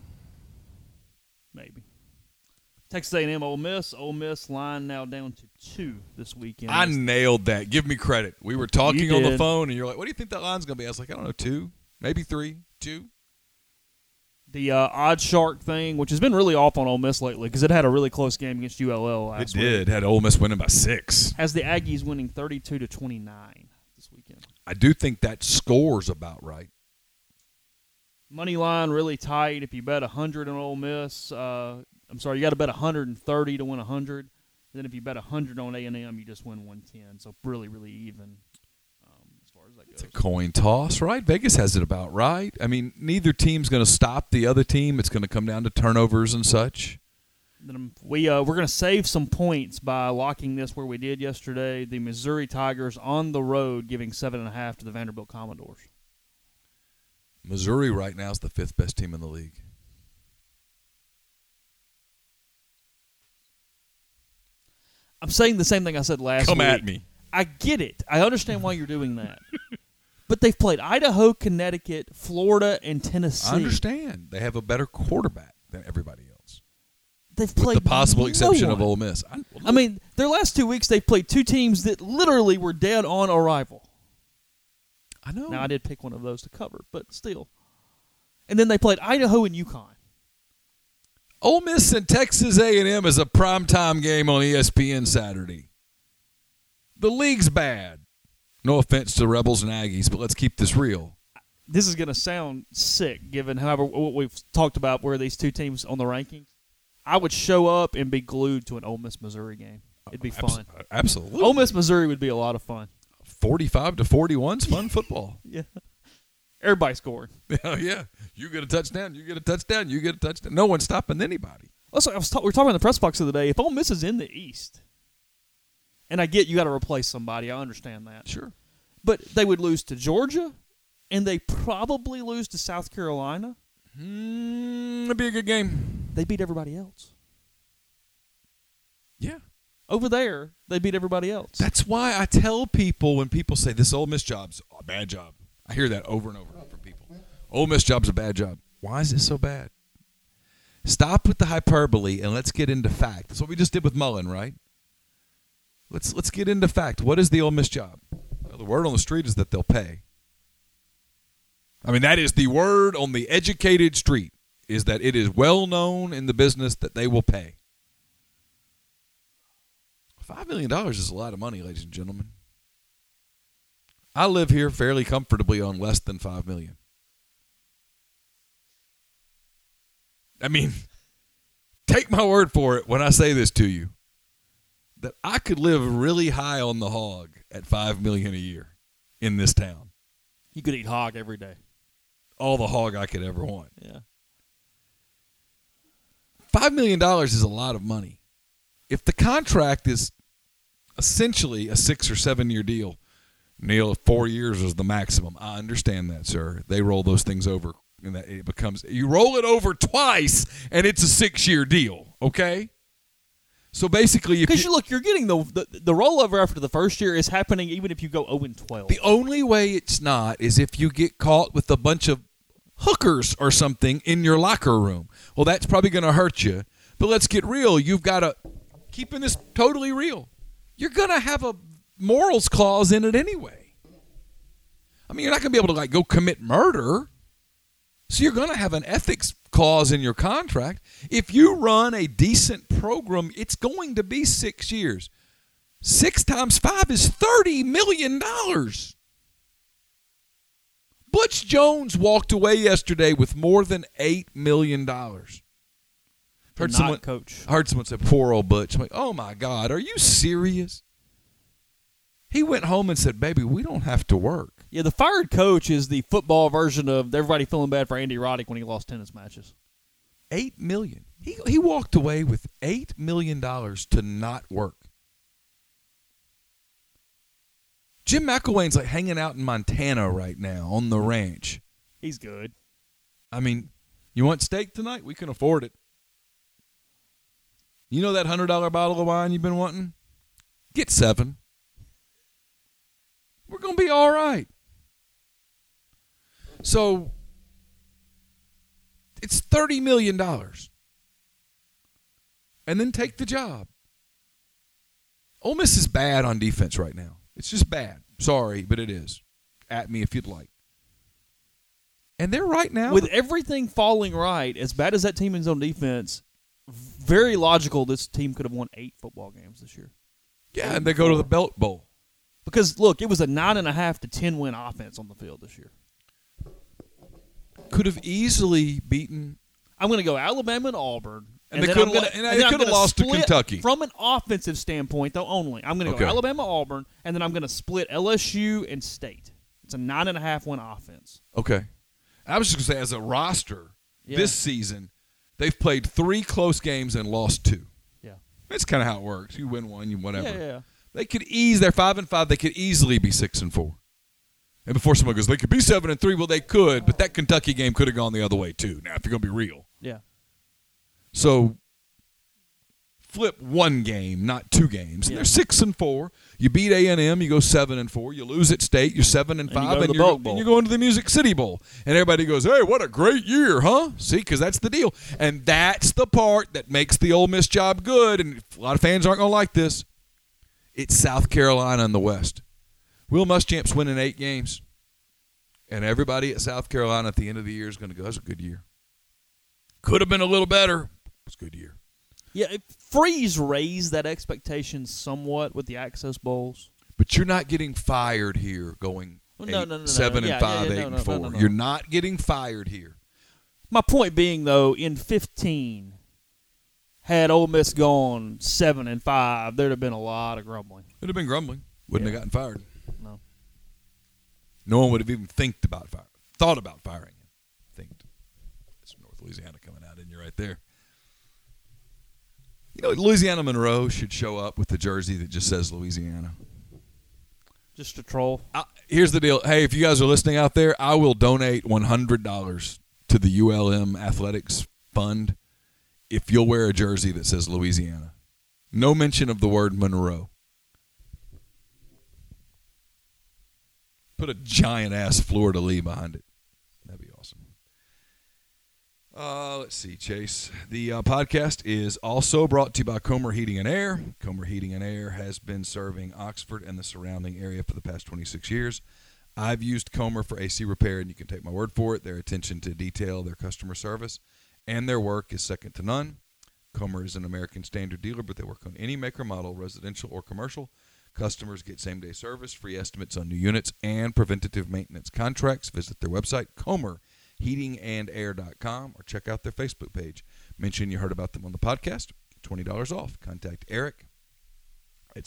E: Maybe. Texas A&M, Ole Miss. Ole Miss line now down to 2 this weekend.
F: I nailed that. Give me credit. We were talking on the phone, and you're like, what do you think that line's going to be? I was like, I don't know, 2, maybe 3, 2.
E: The Odd Shark thing, which has been really off on Ole Miss lately because it had a really close game against ULL last week.
F: It did. Had Ole Miss winning by 6.
E: Has the Aggies winning 32-29 this weekend.
F: I do think that score's about right.
E: Money line really tight. If you bet 100 on Ole Miss, you got to bet 130 to win 100. Then if you bet 100 on A&M, you just win 110. So really, really even as far as that goes.
F: It's a coin toss, right? Vegas has it about right. I mean, neither team's going to stop the other team. It's going to come down to turnovers and such.
E: Then we're going to save some points by locking this where we did yesterday. The Missouri Tigers on the road giving 7.5 to the Vanderbilt Commodores.
F: Missouri right now is the 5th best team in the league.
E: I'm saying the same thing I said last week.
F: Come at me.
E: I get it. I understand why you're doing that. But they've played Idaho, Connecticut, Florida, and Tennessee.
F: I understand. They have a better quarterback than everybody else.
E: They've played
F: with the possible exception
E: one.
F: of Ole Miss.
E: I mean, their last 2 weeks they've played 2 teams that literally were dead on arrival.
F: I know.
E: Now, I did pick one of those to cover, but still. And then they played Idaho and UConn.
F: Ole Miss and Texas A&M is a primetime game on ESPN Saturday. The league's bad. No offense to Rebels and Aggies, but let's keep this real.
E: This is going to sound sick, given however what we've talked about where these 2 teams on the rankings. I would show up and be glued to an Ole Miss Missouri game. It'd be fun.
F: Absolutely.
E: Ole Miss Missouri would be a lot of fun.
F: 45-41's fun football.
E: Yeah. Everybody scoring.
F: Oh, yeah. You get a touchdown, you get a touchdown, you get a touchdown. No one's stopping anybody.
E: We were talking in the press box the other day. If Ole Miss is in the East, and I get you got to replace somebody. I understand that.
F: Sure.
E: But they would lose to Georgia, and they probably lose to South Carolina.
F: That'd be a good game.
E: They beat everybody else.
F: Yeah.
E: Over there, they beat everybody else.
F: That's why I tell people when people say this Ole Miss job's a bad job. I hear that over and over from people. Ole Miss job's a bad job. Why is it so bad? Stop with the hyperbole and let's get into fact. That's what we just did with Mullen, right? Let's get into fact. What is the Ole Miss job? Well, the word on the street is that they'll pay. I mean, that is the word on the educated street, is that it is well known in the business that they will pay. $5 million is a lot of money, ladies and gentlemen. I live here fairly comfortably on less than $5 million. I mean, take my word for it when I say this to you, that I could live really high on the hog at $5 million a year in this town.
E: You could eat hog every day.
F: All the hog I could ever want.
E: Yeah.
F: $5 million is a lot of money. If the contract is essentially a 6 or 7 year deal, Neil, 4 years is the maximum. I understand that, sir. They roll those things over, and that it becomes, you roll it over twice, and it's a 6 year deal. Okay. So basically,
E: because you're getting the rollover after the first year is happening even if you go 0-12.
F: The only way it's not is if you get caught with a bunch of hookers or something in your locker room. Well, that's probably going to hurt you. But let's get real. You've got to, keeping this totally real, you're going to have a morals clause in it anyway. I mean, you're not going to be able to go commit murder. So you're going to have an ethics clause in your contract. If you run a decent program, it's going to be 6 years. 6 times 5 is $30 million. Butch Jones walked away yesterday with more than $8 million. Heard someone say, poor old Butch. I'm like, oh, my God, are you serious? He went home and said, baby, we don't have to work.
E: Yeah, the fired coach is the football version of everybody feeling bad for Andy Roddick when he lost tennis matches.
F: $8 million. He walked away with $8 million to not work. Jim McElwain's like hanging out in Montana right now on the ranch.
E: He's good.
F: I mean, you want steak tonight? We can afford it. You know that $100 bottle of wine you've been wanting? Get 7. We're going to be all right. So it's $30 million. And then take the job. Ole Miss is bad on defense right now. It's just bad. Sorry, but it is. At me if you'd like. And they're right now.
E: With everything falling right, as bad as that team is on defense, very logical this team could have won 8 football games this year.
F: Yeah, and they go to the Belt Bowl.
E: Because, look, it was a 9.5 to 10-win offense on the field this year.
F: Could have easily beaten.
E: I'm going to go Alabama and Auburn.
F: And they could have lost to Kentucky.
E: From an offensive standpoint, though, only. I'm going to go Alabama, Auburn, and then I'm going to split LSU and State. It's a 9.5-win offense.
F: Okay. I was just going to say, as a roster, this season, they've played 3 close games and lost 2.
E: Yeah.
F: That's kind of how it works. You win 1, you whatever.
E: Yeah.
F: They could they're 5-5. They could easily be 6-4. And before someone goes, they could be 7-3. Well, they could, but that Kentucky game could have gone the other way too. Now, if you're going to be real.
E: Yeah.
F: So flip 1 game, not 2 games. And they're 6-4. You beat A&M, you go 7-4. You lose at State, you're 7-5, and you're going to the Music City Bowl. And everybody goes, "Hey, what a great year, huh?" See, because that's the deal, and that's the part that makes the Ole Miss job good. And a lot of fans aren't going to like this. It's South Carolina in the West. Will Muschamp's winning 8 games, and everybody at South Carolina at the end of the year is going to go, "That's a good year. Could have been a little better. It's a good year."
E: Yeah, Freeze raised that expectation somewhat with the Access Bowls.
F: But you're not getting fired here going 7-5, 8-4. You're not getting fired here.
E: My point being, though, in 15, had Ole Miss gone 7-5, there'd have been a lot of grumbling.
F: It'd have been grumbling. Wouldn't have gotten fired.
E: No.
F: No one would have even thought about firing him. That's North Louisiana coming out in you right there. You know, Louisiana Monroe should show up with the jersey that just says Louisiana.
E: Just to troll.
F: Here's the deal. Hey, if you guys are listening out there, I will donate $100 to the ULM Athletics Fund if you'll wear a jersey that says Louisiana. No mention of the word Monroe. Put a giant-ass fleur-de-lis behind it. That'd be awesome. Let's see, Chase. The podcast is also brought to you by Comer Heating and Air. Comer Heating and Air has been serving Oxford and the surrounding area for the past 26 years. I've used Comer for AC repair, and you can take my word for it. Their attention to detail, their customer service, and their work is second to none. Comer is an American Standard dealer, but they work on any maker model, residential or commercial. Customers get same-day service, free estimates on new units, and preventative maintenance contracts. Visit their website, ComerHeatingandAir.com, or check out their Facebook page. Mention you heard about them on the podcast. $20 off. Contact Eric at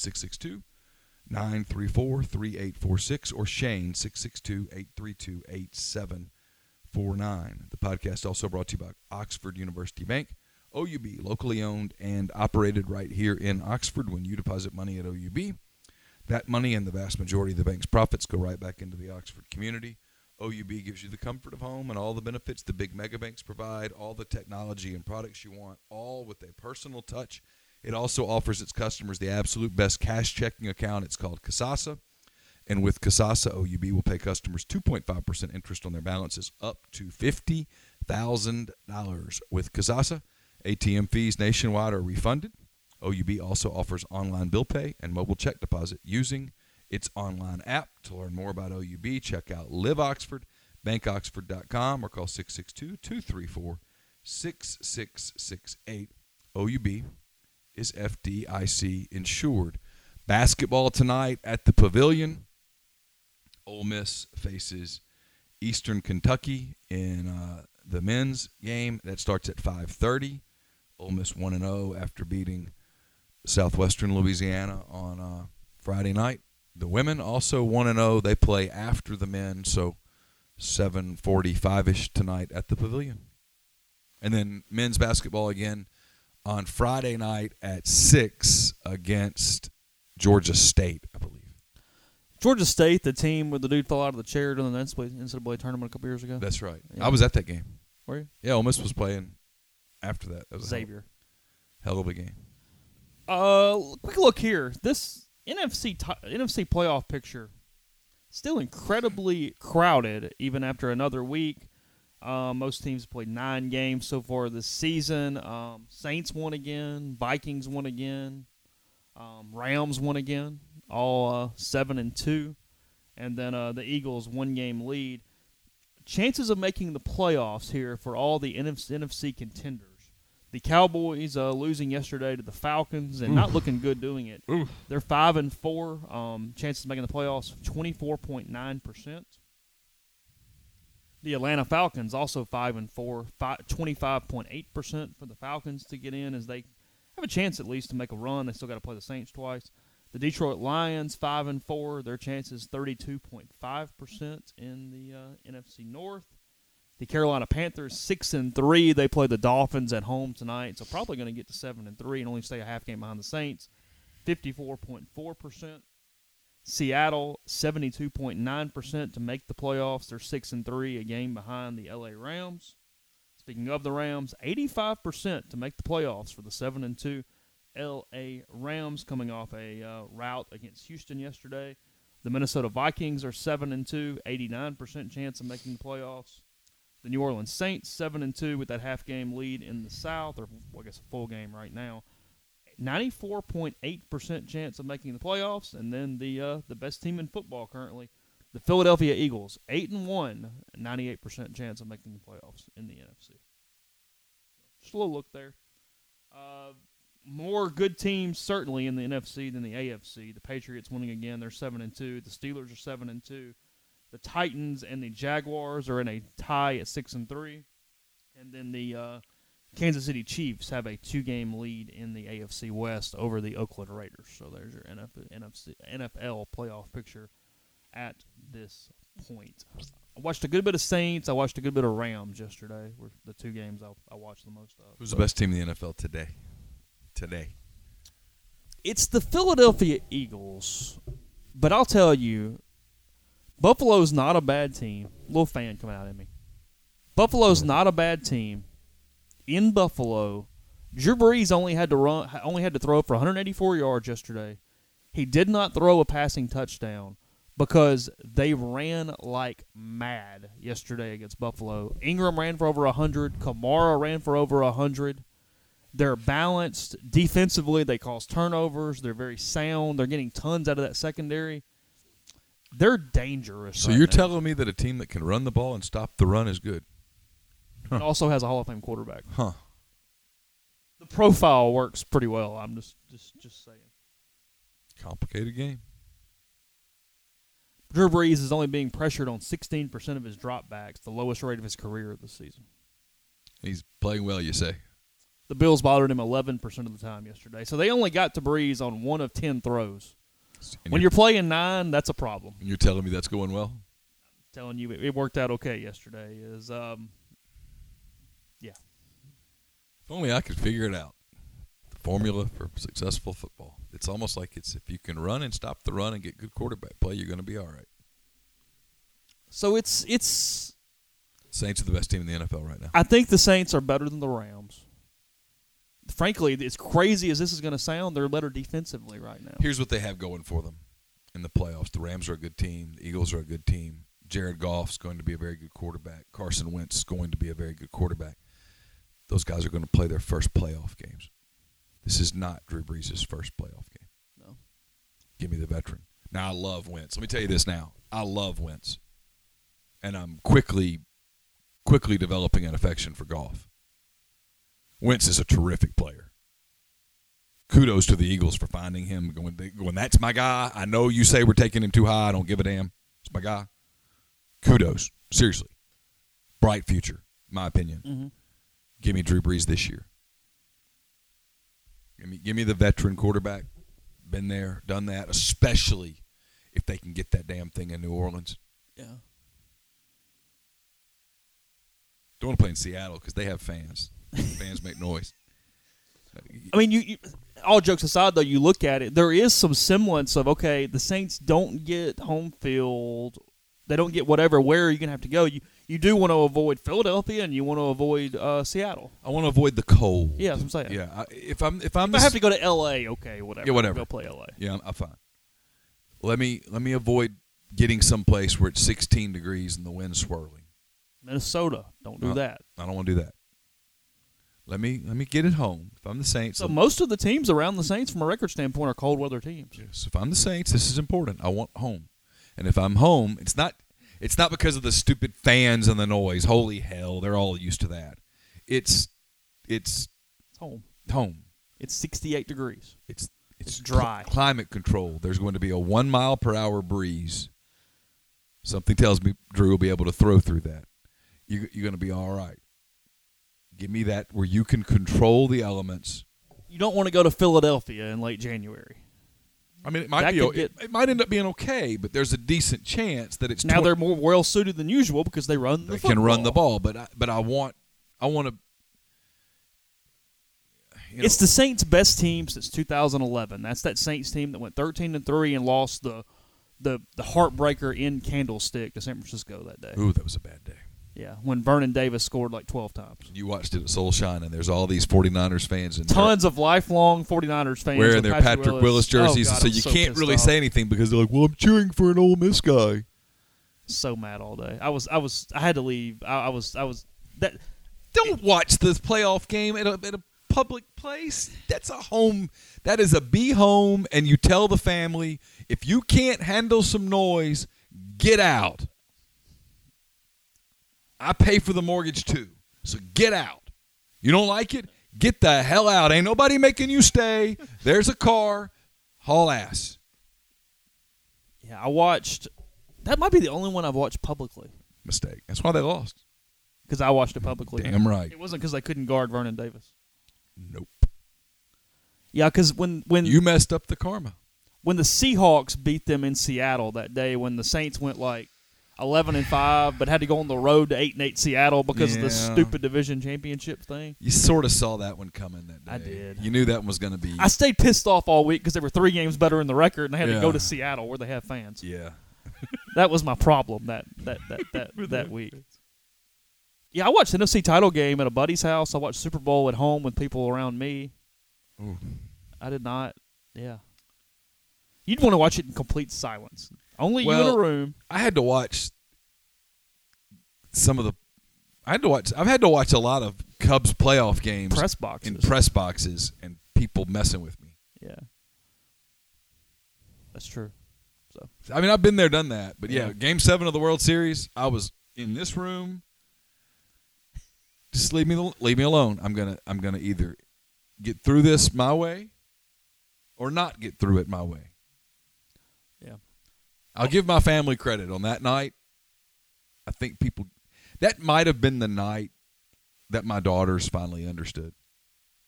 F: 662-934-3846 or Shane 662-832-8749. The podcast also brought to you by Oxford University Bank. OUB, locally owned and operated right here in Oxford. When you deposit money at OUB, that money and the vast majority of the bank's profits go right back into the Oxford community. OUB gives you the comfort of home and all the benefits the big mega banks provide, all the technology and products you want, all with a personal touch. It also offers its customers the absolute best cash checking account. It's called Kasasa. And with Kasasa, OUB will pay customers 2.5% interest on their balances up to $50,000. With Kasasa, ATM fees nationwide are refunded. OUB also offers online bill pay and mobile check deposit using its online app. To learn more about OUB, check out Live Oxford, bankoxford.com, or call 662-234-6668. OUB is FDIC insured. Basketball tonight at the Pavilion. Ole Miss faces Eastern Kentucky in the men's game. That starts at 5:30. Ole Miss 1-0 after beating Southwestern Louisiana on Friday night. The women also 1-0. They play after the men, so 7:45-ish tonight at the Pavilion. And then men's basketball again on Friday night at 6 against Georgia State, I believe.
E: Georgia State, the team where the dude fell out of the chair during the NCAA tournament a couple years ago.
F: That's right.
E: Yeah.
F: I was at that game.
E: Were you?
F: Yeah, Ole Miss was playing after that. That was
E: Xavier.
F: Hell of a game.
E: Quick look here. This NFC playoff picture still incredibly crowded even after another week. Most teams played 9 games so far this season. Saints won again. Vikings won again. Rams won again. All 7-2. And then the Eagles 1-game lead. Chances of making the playoffs here for all the NFC contenders. The Cowboys losing yesterday to the Falcons and not looking good doing it.
F: Oof.
E: They're 5-4. Chances of making the playoffs 24.9%. The Atlanta Falcons also 5-4, 25.8% for the Falcons to get in, as they have a chance at least to make a run. They still got to play the Saints twice. The Detroit Lions 5-4. Their chances 32.5% in the NFC North. The Carolina Panthers 6-3. They play the Dolphins at home tonight, so probably going to get to 7-3 and only stay a half game behind the Saints. 54.4%. Seattle 72.9% to make the playoffs. They're 6-3, a game behind the LA Rams. Speaking of the Rams, 85% to make the playoffs for the 7-2 LA Rams, coming off a rout against Houston yesterday. The Minnesota Vikings are 7-2, 89% chance of making the playoffs. The New Orleans Saints 7-2 with that half-game lead in the South, or I guess a full game right now. 94.8% chance of making the playoffs, and then the best team in football currently, the Philadelphia Eagles, 8-1, 98% chance of making the playoffs in the NFC. Just a little look there. More good teams certainly in the NFC than the AFC. The Patriots winning again; they're 7-2. The Steelers are 7-2. The Titans and the Jaguars are in a tie at 6-3, and then the Kansas City Chiefs have a 2-game lead in the AFC West over the Oakland Raiders. So there's your NFL playoff picture at this point. I watched a good bit of Saints. I watched a good bit of Rams yesterday. Were the 2 games I watched the most of.
F: Who's the best team in the NFL today?
E: It's the Philadelphia Eagles, but I'll tell you, Buffalo's not a bad team. Little fan coming out at me. Buffalo's not a bad team. In Buffalo, Drew Brees only had to throw for 184 yards yesterday. He did not throw a passing touchdown because they ran like mad yesterday against Buffalo. Ingram ran for over 100. Kamara ran for over 100. They're balanced defensively. They cause turnovers. They're very sound. They're getting tons out of that secondary. They're dangerous.
F: So you're telling me that a team that can run the ball and stop the run is good?
E: It also has a Hall of Fame quarterback.
F: Huh.
E: The profile works pretty well. I'm just saying.
F: Complicated game.
E: Drew Brees is only being pressured on 16% of his dropbacks, the lowest rate of his career this season.
F: He's playing well, you say?
E: The Bills bothered him 11% of the time yesterday. So they only got to Breeze on 1 of 10 throws.
F: And
E: When you're playing 9, that's a problem.
F: you're telling me that's going well?
E: Telling you it worked out okay yesterday.
F: If only I could figure it out. The formula for successful football. It's almost like it's if you can run and stop the run and get good quarterback play, you're going to be all right.
E: So it's
F: Saints are the best team in the NFL right now.
E: I think the Saints are better than the Rams. Frankly, as crazy as this is going to sound, they're better defensively right now.
F: Here's what they have going for them in the playoffs. The Rams are a good team. The Eagles are a good team. Jared Goff's going to be a very good quarterback. Carson Wentz is going to be a very good quarterback. Those guys are going to play their first playoff games. This is not Drew Brees' first playoff game.
E: No.
F: Give me the veteran. Now, I love Wentz. Let me tell you this now. I love Wentz. And I'm quickly developing an affection for Goff. Wentz is a terrific player. Kudos to the Eagles for finding him, going, that's my guy. I know you say we're taking him too high. I don't give a damn. It's my guy. Kudos. Seriously. Bright future, in my opinion.
E: Mm-hmm.
F: Give me Drew Brees this year. Give me the veteran quarterback. Been there, done that, especially if they can get that damn thing in New Orleans.
E: Yeah.
F: Don't want to play in Seattle because they have fans. Fans make noise.
E: I mean, you all jokes aside, though, you look at it, there is some semblance of, okay, the Saints don't get home field. They don't get whatever. Where are you going to have to go? You do want to avoid Philadelphia and you want to avoid Seattle.
F: I want to avoid the cold.
E: Yeah, that's what I'm saying.
F: Yeah, if
E: I have to go to L.A., okay, whatever.
F: Yeah, whatever.
E: Go play L.A.
F: Yeah, I'm fine. Let me avoid getting someplace where it's 16 degrees and the wind's swirling.
E: Minnesota, don't do that.
F: I don't want to do that. Let me get it home. If I'm the Saints,
E: So most of the teams around the Saints, from a record standpoint, are cold weather teams.
F: yes, if I'm the Saints, this is important. I want home, and if I'm home, it's not because of the stupid fans and the noise. Holy hell, they're all used to that. It's
E: Home.
F: home.
E: It's 68 degrees.
F: It's
E: dry.
F: Climate control. There's going to be a 1 mile per hour breeze. Something tells me Drew will be able to throw through that. You're going to be all right. Give me that where you can control the elements.
E: You don't want to go to Philadelphia in late January.
F: I mean, it might it might end up being okay, but there's a decent chance that it's
E: Now they're more well suited than usual because they run the
F: they
E: football.
F: can run the ball, but I want to.
E: It's the Saints' best team since 2011. That's that Saints team that went 13-3 and lost the heartbreaker in Candlestick to San Francisco that day.
F: Ooh, that was a bad day.
E: Yeah, when Vernon Davis scored like 12 times.
F: You watched it at Soul Shine, and there's all these 49ers fans and
E: Tons of lifelong 49ers fans
F: wearing their Patrick Willis jerseys,
E: Oh, God,
F: so
E: I'm
F: you
E: so
F: can't
E: pissed
F: really
E: off.
F: say anything because they're like, "Well, I'm cheering for an Ole Miss guy."
E: So mad all day. I had to leave. I was that.
F: Don't watch this playoff game at a public place. That's a home. That is a be home, and you tell the family if you can't handle some noise, get out. I pay for the mortgage too, so get out. You don't like it? Get the hell out. Ain't nobody making you stay. There's a car. Haul ass.
E: Yeah, I watched. That might be the only one I've watched publicly
F: Mistake. That's why they lost.
E: because I watched it publicly.
F: Damn right.
E: It wasn't because they couldn't guard Vernon Davis.
F: Nope.
E: Yeah, because when
F: You messed up the karma.
E: when the Seahawks beat them in Seattle that day, when the Saints went like 11-5, but had to go on the road to 8-8 Seattle because of the
F: Yeah.
E: stupid division championship thing.
F: You sort of saw that one coming that day.
E: I did.
F: You knew that one was going to be.
E: I stayed pissed off all week because they were 3 games better in the record, and they had
F: Yeah.
E: to go to Seattle where they have fans.
F: Yeah.
E: That was my problem that week. Yeah, I watched the NFC title game at a buddy's house. I watched Super Bowl at home with people around me.
F: Ooh.
E: I did not. Yeah. You'd want to watch it in complete silence. Only you in
F: Well,
E: a room.
F: I had to watch I've had to watch a lot of Cubs playoff games
E: Press boxes.
F: in press boxes and people messing with me.
E: Yeah. That's true. So
F: I mean, I've been there, done that. But yeah,
E: Yeah.
F: Game 7 of the World Series, I was in this room. Just leave me alone. I'm gonna either get through this my way or not get through it my way.
E: Yeah.
F: I'll give my family credit on that night. I think that might have been the night that my daughters finally understood.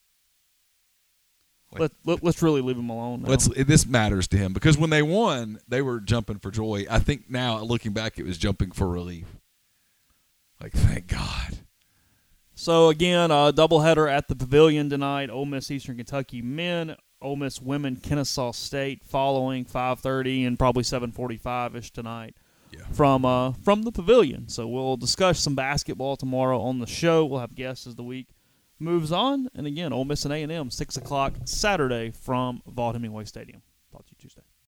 E: Let's really leave him alone now.
F: This matters to him because when they won, they were jumping for joy. I think now, looking back, it was jumping for relief. Like, thank God.
E: So, again, a doubleheader at the Pavilion tonight. Ole Miss Eastern Kentucky men, Ole Miss women Kennesaw State following 5:30 and probably 7:45-ish tonight from the Pavilion. So we'll discuss some basketball tomorrow on the show. We'll have guests as the week moves on. And, again, Ole Miss and A&M, 6 o'clock Saturday from Vaught Hemingway Stadium.